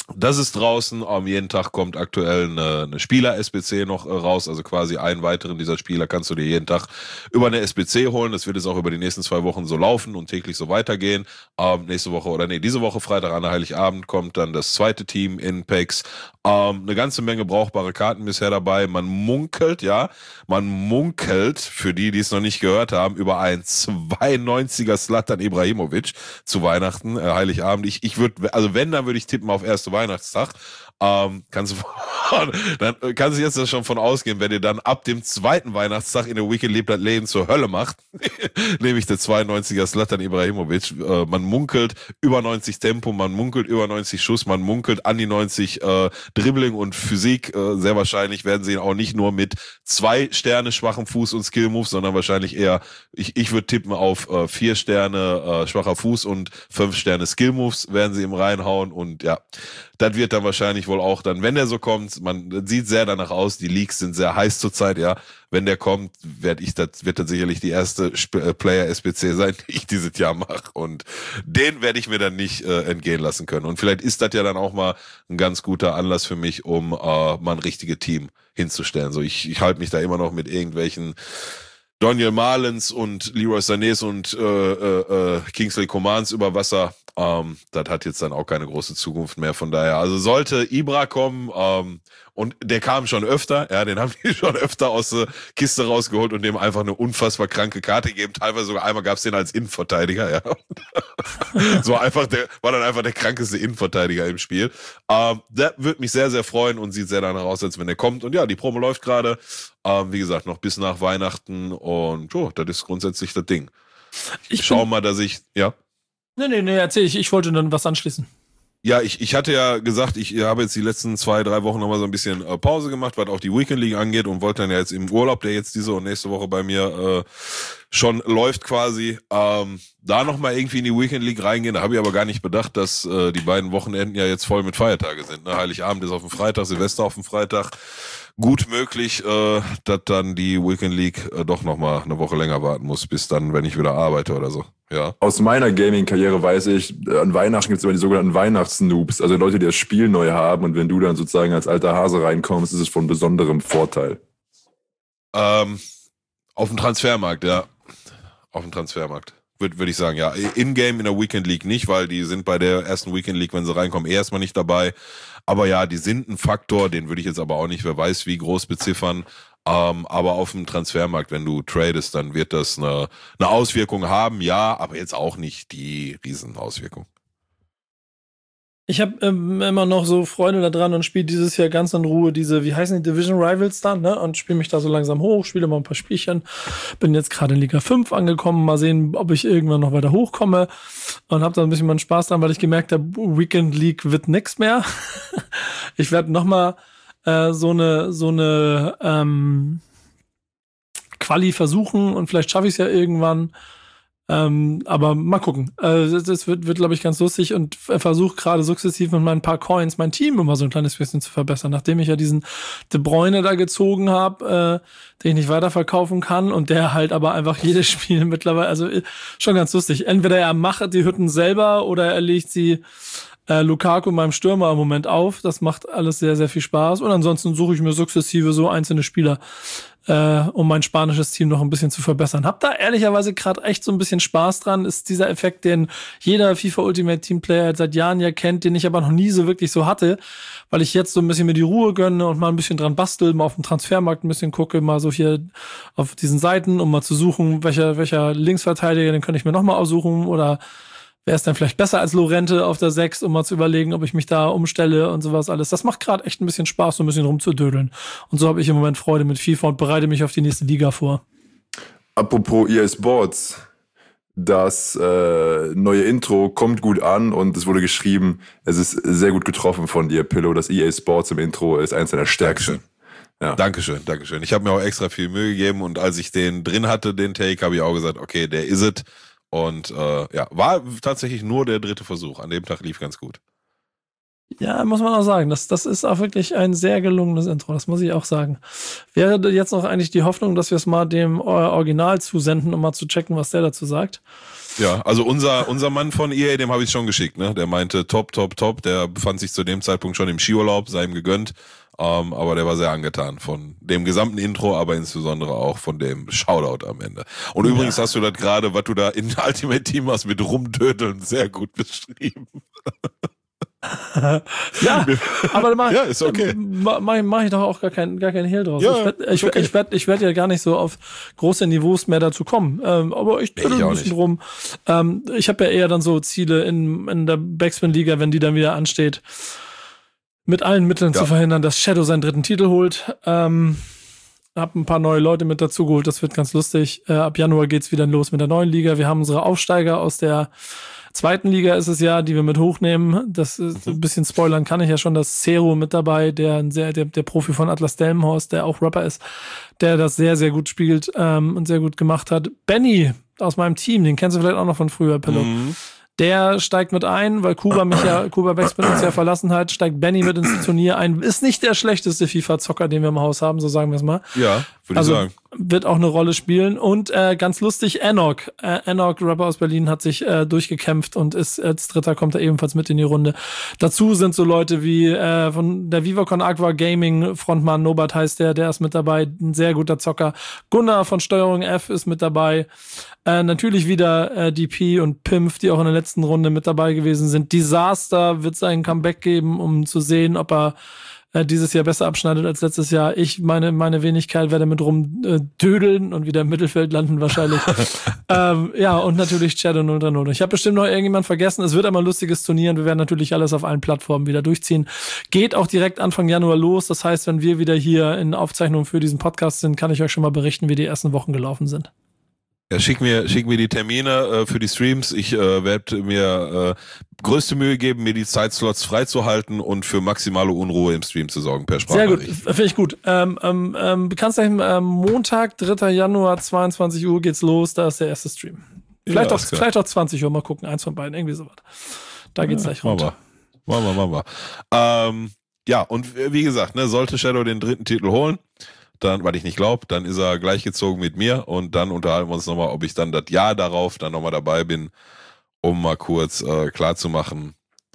Das ist draußen. Um, jeden Tag kommt aktuell eine, eine Spieler-S B C noch äh, raus. Also quasi einen weiteren dieser Spieler kannst du dir jeden Tag über eine S B C holen. Das wird jetzt auch über die nächsten zwei Wochen so laufen und täglich so weitergehen. Um, nächste Woche oder nee, diese Woche Freitag an Heiligabend kommt dann das zweite Team in P E X. Um, eine ganze Menge brauchbare Karten bisher dabei. Man munkelt, ja, man munkelt, für die, die es noch nicht gehört haben, über einen zweiundneunziger Zlatan Ibrahimovic zu Weihnachten, äh, Heiligabend. Ich, ich würde, also wenn, dann würde ich tippen auf erste Weihnachtstag. Ähm, kannst du, dann kannst du jetzt das schon von ausgehen, wenn ihr dann ab dem zweiten Weihnachtstag in der Weekend lebt das Leben zur Hölle macht, nämlich der zweiundneunziger Zlatan Ibrahimovic. Äh, man munkelt über neunzig Tempo, man munkelt über neunzig Schuss, man munkelt an die neunzig äh, Dribbling und Physik. Äh, sehr wahrscheinlich werden sie ihn auch nicht nur mit zwei Sterne schwachem Fuß und Skill-Moves, sondern wahrscheinlich eher, ich, ich würde tippen auf äh, vier Sterne äh, schwacher Fuß und fünf Sterne Skill-Moves werden sie ihm reinhauen und ja, das wird dann wahrscheinlich wohl auch dann, wenn der so kommt, man sieht sehr danach aus, die Leaks sind sehr heiß zurzeit, ja, wenn der kommt, werd ich das, wird das sicherlich die erste Sp- Player-S B C sein, die ich dieses Jahr mache und den werde ich mir dann nicht äh, entgehen lassen können und vielleicht ist das ja dann auch mal ein ganz guter Anlass für mich, um äh, mal ein richtiges Team hinzustellen, so ich, ich halte mich da immer noch mit irgendwelchen Daniel Marlens und Leroy Sanés und äh, äh, Kingsley Comans über Wasser. Ähm, das hat jetzt dann auch keine große Zukunft mehr. Von daher, also sollte Ibra kommen, ähm, und der kam schon öfter, ja, den haben die schon öfter aus der Kiste rausgeholt und dem einfach eine unfassbar kranke Karte gegeben. Teilweise sogar einmal gab es den als Innenverteidiger, ja. So einfach, der war dann einfach der krankeste Innenverteidiger im Spiel. Ähm, der würde mich sehr, sehr freuen und sieht sehr danach aus, als wenn der kommt. Und ja, die Promo läuft gerade. Ähm, wie gesagt, noch bis nach Weihnachten und oh, das ist grundsätzlich das Ding. Ich schau mal, dass ich, ja. Nee, nee, nee, erzähl ich. Ich wollte dann was anschließen. Ja, ich, ich hatte ja gesagt, ich habe jetzt die letzten zwei, drei Wochen nochmal so ein bisschen äh, Pause gemacht, was auch die Weekend League angeht und wollte dann ja jetzt im Urlaub, der jetzt diese und nächste Woche bei mir äh, schon läuft quasi, ähm, da nochmal irgendwie in die Weekend League reingehen. Da habe ich aber gar nicht bedacht, dass äh, die beiden Wochenenden ja jetzt voll mit Feiertage sind. Ne? Heiligabend ist auf dem Freitag, Silvester auf dem Freitag. Gut möglich, äh, dass dann die Weekend League äh, doch nochmal eine Woche länger warten muss, bis dann, wenn ich wieder arbeite oder so. Ja. Aus meiner Gaming-Karriere weiß ich, an Weihnachten gibt es immer die sogenannten Weihnachtsnoobs, also Leute, die das Spiel neu haben und wenn du dann sozusagen als alter Hase reinkommst, ist es von besonderem Vorteil. Ähm, auf dem Transfermarkt, ja. Auf dem Transfermarkt. Würde würd ich sagen, ja. In-game in der Weekend League nicht, weil die sind bei der ersten Weekend League, wenn sie reinkommen, erstmal nicht dabei. Aber ja, die sind ein Faktor, den würde ich jetzt aber auch nicht, wer weiß wie groß beziffern. Ähm, aber auf dem Transfermarkt, wenn du tradest, dann wird das eine, eine Auswirkung haben, ja, aber jetzt auch nicht die Riesenauswirkung. Ich habe ähm, immer noch so Freunde da dran und spiele dieses Jahr ganz in Ruhe diese, wie heißen die, Division Rivals dann, ne? Und spiele mich da so langsam hoch, spiele mal ein paar Spielchen. Bin jetzt gerade in Liga fünf angekommen, mal sehen, ob ich irgendwann noch weiter hochkomme. Und habe da ein bisschen meinen Spaß dran, weil ich gemerkt habe, Weekend League wird nix mehr. Ich werde noch mal äh, so eine so eine ähm, Quali versuchen und vielleicht schaffe ich es ja irgendwann. Ähm, aber mal gucken. Äh, das, das wird, wird glaube ich, ganz lustig und versuche gerade sukzessiv mit meinen paar Coins mein Team immer so ein kleines bisschen zu verbessern. Nachdem ich ja diesen De Bruyne da gezogen habe, äh, den ich nicht weiterverkaufen kann und der halt aber einfach jedes Spiel mittlerweile, also schon ganz lustig. Entweder er macht die Hütten selber oder er legt sie äh, Lukaku, meinem Stürmer, im Moment auf. Das macht alles sehr, sehr viel Spaß. Und ansonsten suche ich mir sukzessive so einzelne Spieler, äh, um mein spanisches Team noch ein bisschen zu verbessern. Hab da ehrlicherweise gerade echt so ein bisschen Spaß dran. Ist dieser Effekt, den jeder FIFA Ultimate Team Player seit Jahren ja kennt, den ich aber noch nie so wirklich so hatte, weil ich jetzt so ein bisschen mir die Ruhe gönne und mal ein bisschen dran bastel, mal auf dem Transfermarkt ein bisschen gucke, mal so hier auf diesen Seiten, um mal zu suchen, welcher, welcher Linksverteidiger, den könnte ich mir nochmal aussuchen oder wer ist denn vielleicht besser als Lorente auf der sechs, um mal zu überlegen, ob ich mich da umstelle und sowas alles. Das macht gerade echt ein bisschen Spaß, so ein bisschen rumzudödeln. Und so habe ich im Moment Freude mit FIFA und bereite mich auf die nächste Liga vor. Apropos E A Sports, das äh, neue Intro kommt gut an und es wurde geschrieben, es ist sehr gut getroffen von dir, Pillow. Das E A Sports im Intro ist eins deiner stärksten. Dankeschön. Ja. Dankeschön, Dankeschön. Ich habe mir auch extra viel Mühe gegeben und als ich den drin hatte, den Take, habe ich auch gesagt, okay, der is it. Und äh, ja, war tatsächlich nur der dritte Versuch. An dem Tag lief ganz gut. Ja, muss man auch sagen. Das, das ist auch wirklich ein sehr gelungenes Intro, das muss ich auch sagen. Wäre jetzt noch eigentlich die Hoffnung, dass wir es mal dem Original zusenden, um mal zu checken, was der dazu sagt. Ja, also unser unser Mann von E A, dem habe ich schon geschickt, ne? Der meinte top, top, top. Der befand sich zu dem Zeitpunkt schon im Skiurlaub, sei ihm gegönnt. Um, aber der war sehr angetan von dem gesamten Intro, aber insbesondere auch von dem Shoutout am Ende. Und ja. Übrigens hast du das gerade, was du da in Ultimate Team hast mit Rumdödeln, sehr gut beschrieben. Ja, aber mach, ja, ist okay. mach, mach ich doch auch gar keinen gar keinen Hehl draus. Ja, ich werde ich, okay. ich werd, ich werd ja gar nicht so auf große Niveaus mehr dazu kommen. Ähm, aber ich tüdel ein bisschen rum. Ähm, ich habe ja eher dann so Ziele in, in der Backspin-Liga, wenn die dann wieder ansteht, mit allen Mitteln ja. zu verhindern, dass Shadow seinen dritten Titel holt. Ähm, hab ein paar neue Leute mit dazu geholt, das wird ganz lustig. Äh, ab Januar geht's wieder los mit der neuen Liga. Wir haben unsere Aufsteiger aus der zweiten Liga ist es ja, die wir mit hochnehmen. Das ist ein bisschen spoilern kann ich ja schon, dass Zero mit dabei, der ein sehr, der, der Profi von Atlas Delmenhorst, der auch Rapper ist, der das sehr, sehr gut spielt ähm, und sehr gut gemacht hat. Benny aus meinem Team, den kennst du vielleicht auch noch von früher, Pillow. Mhm. Der steigt mit ein, weil Kuba mich ja, Kuba Backspin uns ja verlassen hat, steigt Benny mit ins Turnier ein. Ist nicht der schlechteste FIFA-Zocker, den wir im Haus haben, so sagen wir es mal. Ja, würde also, ich sagen. Wird auch eine Rolle spielen. Und äh, ganz lustig, Enoch. Äh, Enoch, Rapper aus Berlin, hat sich äh, durchgekämpft und ist als Dritter, kommt er ebenfalls mit in die Runde. Dazu sind so Leute wie äh, von der VivaCon Aqua Gaming Frontmann, Nobat heißt der, der ist mit dabei, ein sehr guter Zocker. Gunnar von Steuerung F ist mit dabei. Äh, natürlich wieder äh, D P und Pimpf, die auch in der letzten Runde mit dabei gewesen sind. Disaster wird sein Comeback geben, um zu sehen, ob er äh, dieses Jahr besser abschneidet als letztes Jahr. Ich, meine meine Wenigkeit, werde mit rum äh, dödeln und wieder im Mittelfeld landen wahrscheinlich. ähm, ja, und natürlich Shadow null drei null. Ich habe bestimmt noch irgendjemand vergessen. Es wird einmal ein lustiges Turnier und wir werden natürlich alles auf allen Plattformen wieder durchziehen. Geht auch direkt Anfang Januar los. Das heißt, wenn wir wieder hier in Aufzeichnung für diesen Podcast sind, kann ich euch schon mal berichten, wie die ersten Wochen gelaufen sind. Ja, schick mir, schick mir die Termine äh, für die Streams. Ich äh, werde mir äh, größte Mühe geben, mir die Zeitslots freizuhalten und für maximale Unruhe im Stream zu sorgen per Sprachnachricht. Sehr gut, finde ich gut. Ähm, ähm, ähm, kannst du ähm, Montag, dritter Januar, zweiundzwanzig Uhr geht's los, da ist der erste Stream. Vielleicht, ja, auch, vielleicht auch zwanzig Uhr, mal gucken, eins von beiden, irgendwie sowas. Da geht's ja, gleich runter. Machen wir, machen wir. Ähm, ja, und wie gesagt, ne, sollte Shadow den dritten Titel holen, dann, weil ich nicht glaube, dann ist er gleichgezogen mit mir und dann unterhalten wir uns nochmal, ob ich dann das Jahr darauf dann nochmal dabei bin, um mal kurz äh, klarzumachen,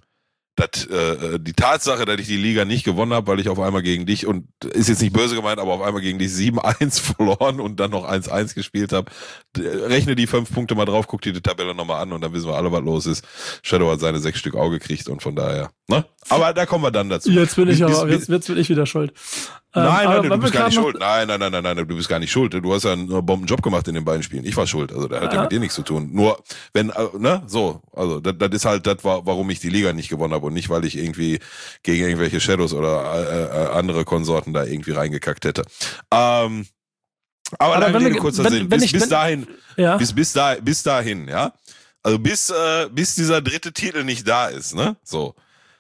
dass äh, die Tatsache, dass ich die Liga nicht gewonnen habe, weil ich auf einmal gegen dich, und ist jetzt nicht böse gemeint, aber auf einmal gegen dich sieben eins verloren und dann noch eins eins gespielt habe, rechne die fünf Punkte mal drauf, guck die, die Tabelle nochmal an und dann wissen wir alle, was los ist. Shadow hat seine sechs Stück Auge gekriegt und von daher, ne? Aber da kommen wir dann dazu. Jetzt bin ich aber, jetzt, jetzt bin ich wieder schuld. Nein, nein, du bist gar nicht schuld. Nein, nein, nein, nein, nein, du bist gar nicht schuld. Du hast ja einen Bombenjob gemacht in den beiden Spielen. Ich war schuld. Also, da hat ja mit dir nichts zu tun. Nur, wenn, ne, so. Also, das, das ist halt das, warum ich die Liga nicht gewonnen habe und nicht, weil ich irgendwie gegen irgendwelche Shadows oder äh, andere Konsorten da irgendwie reingekackt hätte. Ähm, aber, aber lange Rede, kurzer Sinn. Bis, ich, bis dahin, ja. bis, bis da, bis dahin, ja. Also, bis, äh, bis dieser dritte Titel nicht da ist, ne, so.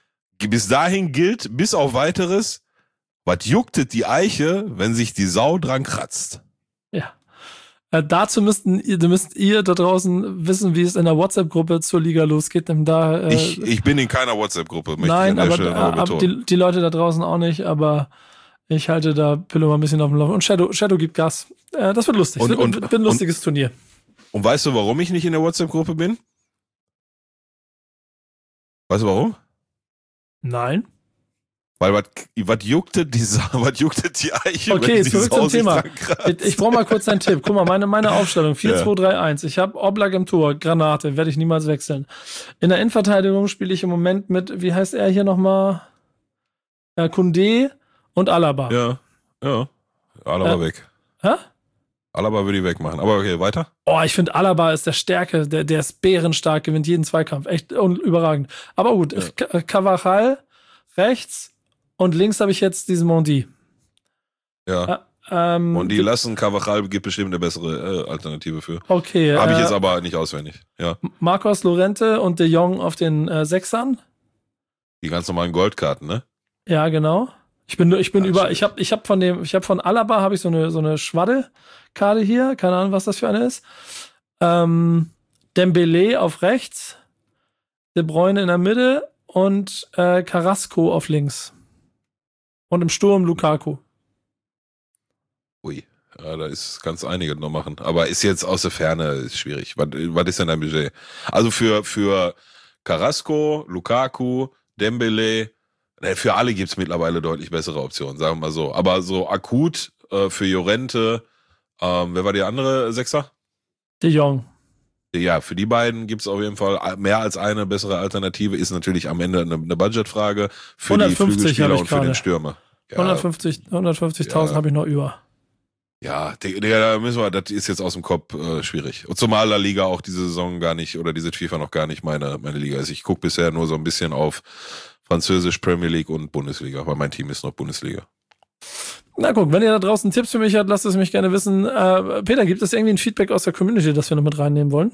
Bis dahin gilt, bis auf Weiteres, was jucktet die Eiche, wenn sich die Sau dran kratzt? Ja. Äh, dazu müssten ihr, müsst ihr da draußen wissen, wie es in der WhatsApp-Gruppe zur Liga losgeht. Denn da, äh, ich, ich bin in keiner WhatsApp-Gruppe. Nein, aber, aber die, die Leute da draußen auch nicht. Aber ich halte da Pillow mal ein bisschen auf dem Lauf. Und Shadow, Shadow gibt Gas. Äh, das wird lustig. Und, das wird, und, wird ein lustiges und, Turnier. Und weißt du, warum ich nicht in der WhatsApp-Gruppe bin? Weißt du warum? Nein. Weil was was juckte die was juckte die Eiche? Okay, zurück zum Thema. Ich, ich brauche mal kurz einen Tipp. Guck mal, meine meine Aufstellung vier zwei drei eins. Ich habe Oblak im Tor, Granate, werde ich niemals wechseln. In der Innenverteidigung spiele ich im Moment mit, wie heißt er hier nochmal? Äh, Koundé und Alaba. Ja, ja. Alaba äh, weg. Hä? Alaba würde ich wegmachen. Aber okay, weiter. Oh, ich finde Alaba ist der Stärke, der, der ist bärenstark, gewinnt jeden Zweikampf. Echt überragend. Aber gut, ja. Carvajal rechts. Und links habe ich jetzt diesen Mondi. Ja. Äh, ähm, Mondi lassen, Carvajal gibt bestimmt eine bessere äh, Alternative für. Okay. Habe ich äh, jetzt aber nicht auswendig. Ja. Marcos Llorente und De Jong auf den äh, Sechsern. Die ganz normalen Goldkarten, ne? Ja, genau. Ich bin ich bin ja, über ich habe ich habe von dem ich habe von Alaba habe ich so eine so eine Schwadde-Karte hier, keine Ahnung, was das für eine ist. Ähm, Dembélé auf rechts, De Bruyne in der Mitte. und äh, Carrasco auf links. Und im Sturm Lukaku. Ui, ja, da ist ganz einiges noch machen. Aber ist jetzt aus der Ferne ist schwierig. Was, was ist denn dein Budget? Also für, für Carrasco, Lukaku, Dembele, ne, für alle gibt's mittlerweile deutlich bessere Optionen, sagen wir mal so. Aber so akut äh, für Llorente, ähm, wer war die andere Sechser? De Jong. Ja, für die beiden gibt's auf jeden Fall mehr als eine bessere Alternative. Ist natürlich am Ende eine, eine Budgetfrage für die Flügelspieler und für den Stürmer. Ja, hundertfünfzig, hundertfünfzigtausend ja. habe ich noch über. Ja, da müssen wir, das ist jetzt aus dem Kopf äh, schwierig. Und zumal La Liga auch diese Saison gar nicht oder diese FIFA noch gar nicht meine meine Liga ist. Ich gucke bisher nur so ein bisschen auf Französisch, Premier League und Bundesliga, weil mein Team ist noch Bundesliga. Na guck, wenn ihr da draußen Tipps für mich habt, lasst es mich gerne wissen. Äh, Peter, gibt es irgendwie ein Feedback aus der Community, das wir noch mit reinnehmen wollen?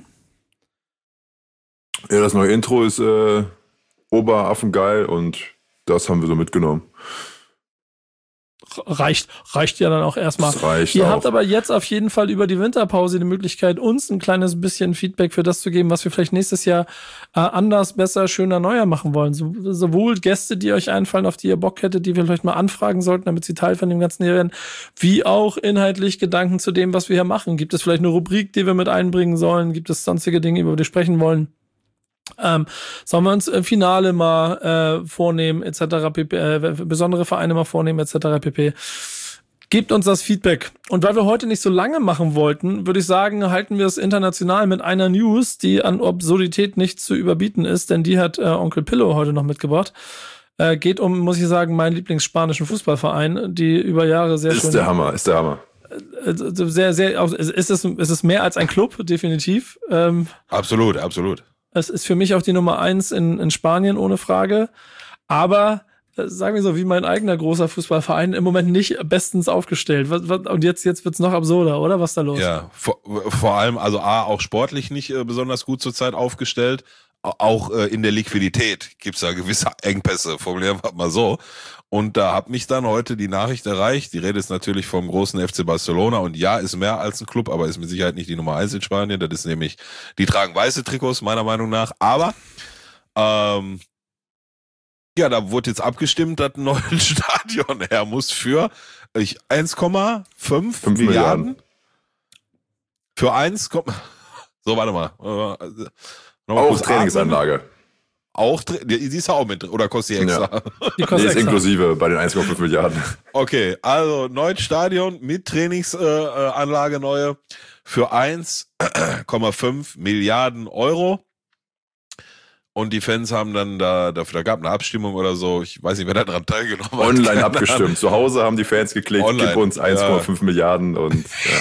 Ja, das neue Intro ist äh, oberaffengeil und das haben wir so mitgenommen. Reicht, reicht ja dann auch erstmal. Das reicht Ihr auch. habt aber jetzt auf jeden Fall über die Winterpause die Möglichkeit, uns ein kleines bisschen Feedback für das zu geben, was wir vielleicht nächstes Jahr äh, anders, besser, schöner, neuer machen wollen. So, sowohl Gäste, die euch einfallen, auf die ihr Bock hättet, die wir vielleicht mal anfragen sollten, damit sie Teil von dem Ganzen hier werden, wie auch inhaltlich Gedanken zu dem, was wir hier machen. Gibt es vielleicht eine Rubrik, die wir mit einbringen sollen? Gibt es sonstige Dinge, über die wir sprechen wollen? Ähm, sollen wir uns im Finale mal äh, vornehmen, et cetera pp, äh, besondere Vereine mal vornehmen, et cetera pp. Gebt uns das Feedback. Und weil wir heute nicht so lange machen wollten, würde ich sagen, halten wir es international mit einer News, die an Absurdität nicht zu überbieten ist, denn die hat äh, Onkel Pillow heute noch mitgebracht. Äh, geht um, muss ich sagen, meinen Lieblingsspanischen Fußballverein, die über Jahre sehr ist schön... Ist der Hammer, ist der Hammer. Sehr, sehr, ist es, ist es mehr als ein Club, definitiv. Ähm, absolut, absolut. Es ist für mich auch die Nummer eins in, in Spanien, ohne Frage. Aber, äh, sagen wir so, wie mein eigener großer Fußballverein, im Moment nicht bestens aufgestellt. Was, was, und jetzt, jetzt wird's noch absurder, oder? Was ist da los? Ja, vor, vor allem, also A, auch sportlich nicht äh, besonders gut zurzeit aufgestellt. Auch äh, in der Liquidität gibt's da gewisse Engpässe, formulieren wir mal so. Und da hat mich dann heute die Nachricht erreicht. Die Rede ist natürlich vom großen F C Barcelona. Und ja, ist mehr als ein Club, aber ist mit Sicherheit nicht die Nummer eins in Spanien. Das ist nämlich, die tragen weiße Trikots, meiner Meinung nach. Aber, ähm, ja, da wurde jetzt abgestimmt, dass ein neues Stadion her muss für ich, eins Komma fünf Milliarden. Milliarden. Für eins, so, warte mal. Nochmal auch Trainingsanlage. Atmen. Auch, die ist auch mit, oder kostet die extra? Ja. Die kostet nee, ist extra. Inklusive bei den eins Komma fünf Milliarden. Okay, also neues Stadion mit Trainingsanlage äh, neue für eins Komma fünf Milliarden Euro. Und die Fans haben dann da, da, da gab eine Abstimmung oder so, ich weiß nicht, wer da dran teilgenommen hat. Online abgestimmt. Zu Hause haben die Fans geklickt, Online, gib uns eins Komma fünf ja. Milliarden und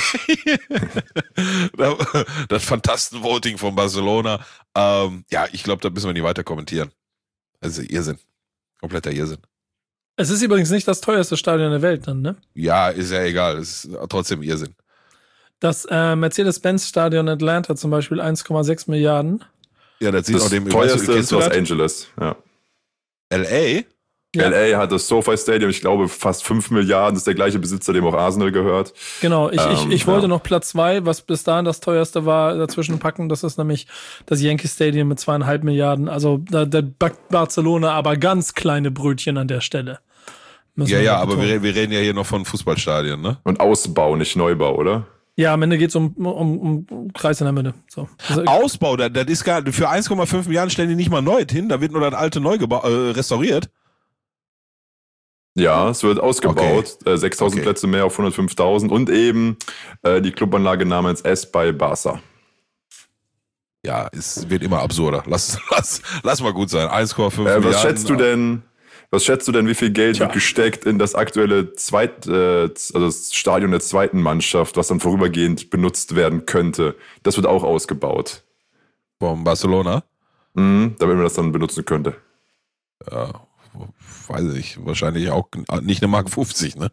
ja. Das Fantastenvoting von Barcelona. Ähm, ja, ich glaube, da müssen wir nicht weiter kommentieren. Also Irrsinn. Kompletter Irrsinn. Es ist übrigens nicht das teuerste Stadion der Welt dann, ne? Ja, ist ja egal. Es ist trotzdem Irrsinn. Das äh, Mercedes-Benz-Stadion Atlanta zum Beispiel eins Komma sechs Milliarden. Ja, das sieht das auch dem teuerste ist Los Angeles. Ja. L A? Ja. L A hat das SoFi Stadium, ich glaube, fast fünf Milliarden. Das ist der gleiche Besitzer, dem auch Arsenal gehört. Genau, ich, ähm, ich, ich wollte ja. noch Platz zwei, was bis dahin das teuerste war, dazwischen packen. Das ist nämlich das Yankee Stadium mit zweieinhalb Milliarden. Also da, da backt Barcelona aber ganz kleine Brötchen an der Stelle. Müssen ja, ja, aber wir, wir reden ja hier noch von Fußballstadien, ne? Und Ausbau, nicht Neubau, oder? Ja, am Ende geht's um, um, um Kreis in der Mitte. So. Also Ausbau, das, das ist gar, für eins Komma fünf Milliarden stellen die nicht mal neu hin, da wird nur das alte neu geba- äh, restauriert. Ja, es wird ausgebaut, okay. äh, sechstausend okay. Plätze mehr auf hundertfünftausend und eben äh, die Clubanlage namens S bei Barca. Ja, es wird immer absurder. Lass, lass, lass mal gut sein. eins Komma fünf äh, Milliarden. Was schätzt du denn? Was schätzt du denn, wie viel Geld Tja. wird gesteckt in das aktuelle Zweit, äh, also das Stadion der zweiten Mannschaft, was dann vorübergehend benutzt werden könnte? Das wird auch ausgebaut. Vom Barcelona? Mhm, damit man das dann benutzen könnte. Ja, weiß ich nicht. Wahrscheinlich auch nicht eine Mark fünfzig, ne?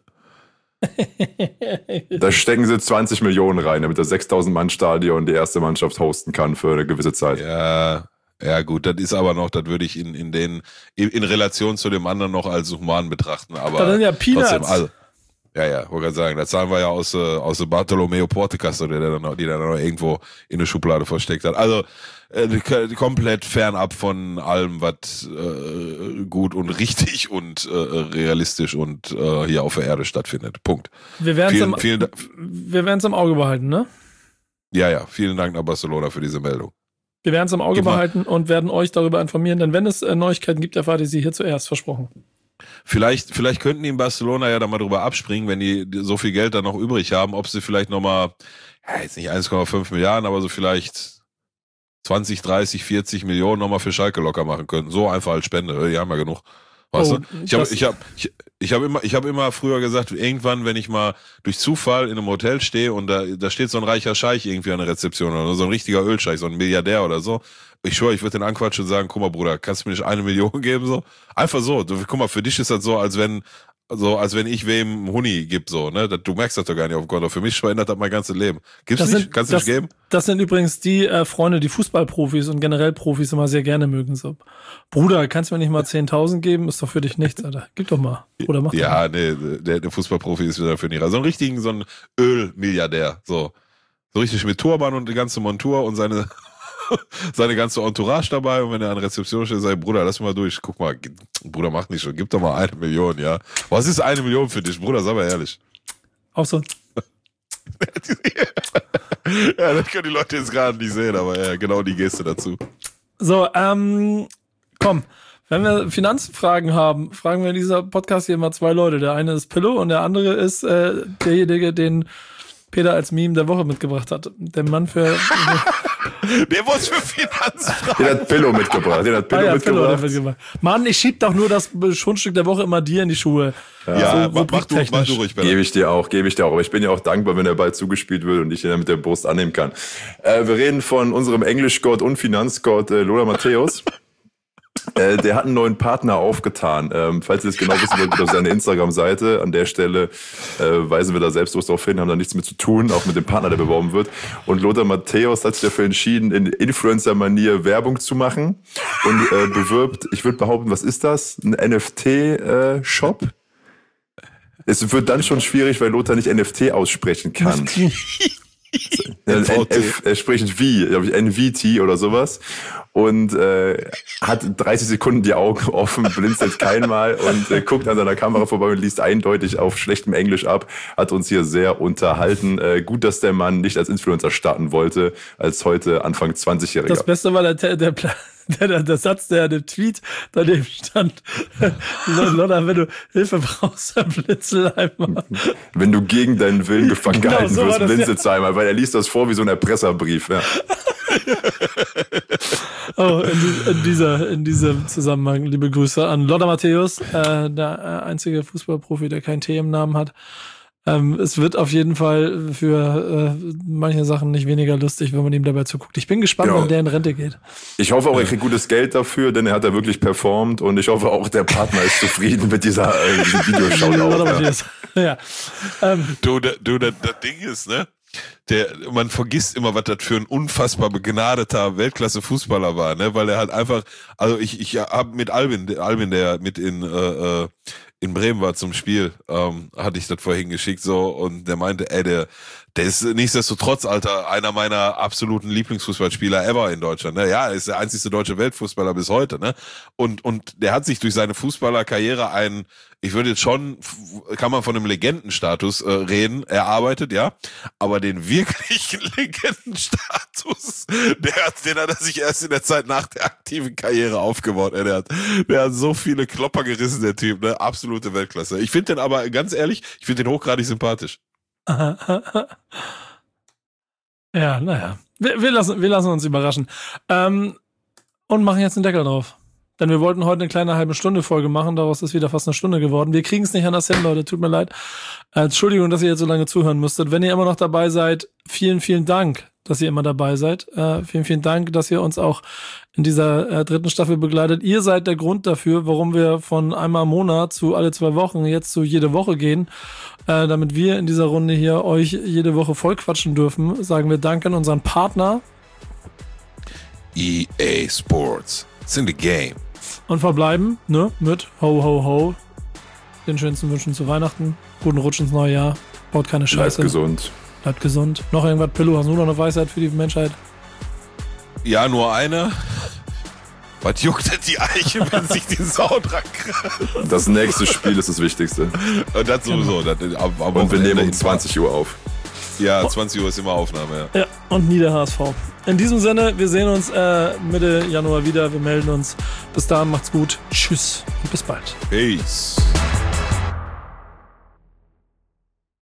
Da stecken sie zwanzig Millionen rein, damit das sechstausend Mann Stadion die erste Mannschaft hosten kann für eine gewisse Zeit. Ja. Ja gut, das ist aber noch, das würde ich in, in den in, in Relation zu dem anderen noch als human betrachten. Aber das sind ja Peanuts. trotzdem, also, Ja, ja, wollte gerade sagen, das zahlen wir ja aus, äh, aus der Bartolomeo Portekasse, der dann noch, die dann noch irgendwo in der Schublade versteckt hat. Also äh, komplett fernab von allem, was äh, gut und richtig und äh, realistisch und äh, hier auf der Erde stattfindet. Punkt. Wir werden es Vielen, im, vielen Da- wir werden's im Auge behalten, ne? Ja, ja, vielen Dank nach Barcelona für diese Meldung. Wir werden es im Auge Gib mal- behalten und werden euch darüber informieren, denn wenn es äh, Neuigkeiten gibt, erfahrt ihr sie hier zuerst, versprochen. Vielleicht, vielleicht könnten die in Barcelona ja da mal drüber abspringen, wenn die so viel Geld dann noch übrig haben, ob sie vielleicht nochmal, ja, jetzt nicht eins Komma fünf Milliarden, aber so vielleicht zwanzig, dreißig, vierzig Millionen nochmal für Schalke locker machen könnten. So einfach als Spende, die haben ja genug. Weißt Oh, du? Ich habe das- ich hab, ich, ich hab immer, ich hab immer früher gesagt, irgendwann, wenn ich mal durch Zufall in einem Hotel stehe und da, da steht so ein reicher Scheich irgendwie an der Rezeption oder so ein richtiger Ölscheich, so ein Milliardär oder so. Ich schwöre, ich würde den anquatschen und sagen, guck mal, Bruder, kannst du mir nicht eine Million geben? So? Einfach so. Du, guck mal, für dich ist das so, als wenn, so, als wenn ich wem einen Huni gib, so, ne? Das, du merkst das doch gar nicht auf Konto. Für mich verändert das mein ganzes Leben. Gibt's Das nicht? sind- Kannst du das- nicht geben? Das sind übrigens die äh, Freunde, die Fußballprofis und generell Profis immer sehr gerne mögen. So, Bruder, kannst du mir nicht mal zehntausend geben? Ist doch für dich nichts, Alter. Gib doch mal. Oder mach doch mal. Ja, nee, der, der Fußballprofi ist wieder für nicht. So einen richtigen, so ein Ölmilliardär, so. So richtig mit Turban und die ganze Montur und seine, seine ganze Entourage dabei. Und wenn er an Rezeption steht, sagt, Bruder, lass mal durch. Guck mal, gib, Bruder, mach nicht schon. Gib doch mal eine Million, ja. Was ist eine Million für dich, Bruder? Sag mal ehrlich. Auch so. Ja, das können die Leute jetzt gerade nicht sehen, aber ja, genau die Geste dazu. So, ähm, komm. Wenn wir Finanzfragen haben, fragen wir in dieser Podcast hier immer zwei Leute. Der eine ist Pillow und der andere ist äh, derjenige, den Peter als Meme der Woche mitgebracht hat. Der Mann für... Der wurde für Finanzfragen. Den hat Pillow mitgebracht. Den hat Pillow Ah ja, Pillow hat mitgebracht. er mitgebracht. Mann, ich schieb doch nur das Schundstück der Woche immer dir in die Schuhe. Ja, so mach, mach, du, mach rubriktechnisch. du ruhig, Bella. Gebe ich dir auch, gebe ich dir auch. Aber ich bin ja auch dankbar, wenn der Ball zugespielt wird und ich ihn dann mit der Brust annehmen kann. Äh, wir reden von unserem Englischgott und Finanzgott äh, Lothar Matthäus. Äh, der hat einen neuen Partner aufgetan. Ähm, falls ihr das genau wissen wollt, auf seine Instagram-Seite. An der Stelle äh, weisen wir da selbstlos darauf hin, haben da nichts mit zu tun, auch mit dem Partner, der beworben wird. Und Lothar Matthäus hat sich dafür entschieden, in Influencer-Manier Werbung zu machen und äh, bewirbt, ich würde behaupten, was ist das? Ein N F T-Shop? Äh, es wird dann schon schwierig, weil Lothar nicht N F T aussprechen kann. Ja, N V T. N F, er spricht wie, glaube ich, N V T oder sowas. Und äh, hat dreißig Sekunden die Augen offen, blinzelt keinmal und äh, guckt an seiner Kamera vorbei und liest eindeutig auf schlechtem Englisch ab. Hat uns hier sehr unterhalten. Äh, gut, dass der Mann nicht als Influencer starten wollte, als heute Anfang zwanzigjähriger. Das Beste war der, der, der, der, der, der Satz, der der Tweet daneben stand. Lothar, wenn du Hilfe brauchst, dann blinzel einmal. Wenn du gegen deinen Willen gefangen Genau, gehalten so war wirst, das, blinzelst du einmal, weil er liest das vor wie so ein Erpresserbrief. Ja. Oh, in, die, in, dieser, in diesem Zusammenhang liebe Grüße an Lothar Matthäus, äh, der äh, einzige Fußballprofi, der kein T im Namen hat. Ähm, es wird auf jeden Fall für äh, manche Sachen nicht weniger lustig, wenn man ihm dabei zuguckt. Ich bin gespannt, Genau. wann der in Rente geht. Ich hoffe auch, er kriegt gutes Geld dafür, denn er hat da wirklich performt und ich hoffe auch, der Partner ist zufrieden mit dieser äh, diesem Videoshoutout. Lothar Ja. Matthäus. Ja. Ähm, Du, da, du das, das Ding ist, ne? Der, man vergisst immer, was das für ein unfassbar begnadeter Weltklasse-Fußballer war, ne? Weil er halt einfach, also ich, ich habe mit Albin, Albin, der mit in, äh, äh, in Bremen war zum Spiel, ähm, hatte ich das vorhin geschickt so und der meinte, ey, der, der ist nichtsdestotrotz, Alter, einer meiner absoluten Lieblingsfußballspieler ever in Deutschland, ne? Ja, er ist der einzigste deutsche Weltfußballer bis heute, ne? Und, und der hat sich durch seine Fußballerkarriere einen, ich würde jetzt schon, kann man von einem Legendenstatus äh, reden, erarbeitet, ja, aber den wirklichen Legendenstatus, der hat, den hat er sich erst in der Zeit nach der aktiven Karriere aufgebaut. Ey, der hat, der hat so viele Klopper gerissen, der Typ, ne, absolute Weltklasse. Ich finde den aber, ganz ehrlich, ich finde den hochgradig sympathisch. Ja, naja. Wir, wir, lassen, wir lassen uns überraschen. Ähm, und machen jetzt einen Deckel drauf. Denn wir wollten heute eine kleine halbe Stunde Folge machen, daraus ist wieder fast eine Stunde geworden. Wir kriegen es nicht anders hin, Leute, tut mir leid. Äh, Entschuldigung, dass ihr jetzt so lange zuhören musstet. Wenn ihr immer noch dabei seid, vielen, vielen Dank, dass ihr immer dabei seid. Äh, vielen, vielen Dank, dass ihr uns auch in dieser äh, dritten Staffel begleitet. Ihr seid der Grund dafür, warum wir von einmal im Monat zu alle zwei Wochen jetzt zu jede Woche gehen. Äh, damit wir in dieser Runde hier euch jede Woche voll quatschen dürfen, sagen wir Dank an unseren Partner E A Sports. It's in the game. und verbleiben, ne, mit ho, ho, ho. den schönsten Wünschen zu Weihnachten. Guten Rutsch ins neue Jahr. Baut keine Scheiße. Bleibt gesund. Bleibt gesund. Noch irgendwas, Pillow? Hast du noch eine Weisheit für die Menschheit? Ja, nur eine. Was juckt denn die Eiche, wenn sich die Sau dran kratzt? Das nächste Spiel ist das Wichtigste. Und das sowieso. Das, am, am Und wir nehmen um zwanzig Uhr auf. Ja, zwanzig Uhr ist immer Aufnahme, ja. Ja, und nie der H S V. In diesem Sinne, wir sehen uns äh, Mitte Januar wieder. Wir melden uns. Bis dahin, macht's gut. Tschüss und bis bald. Peace.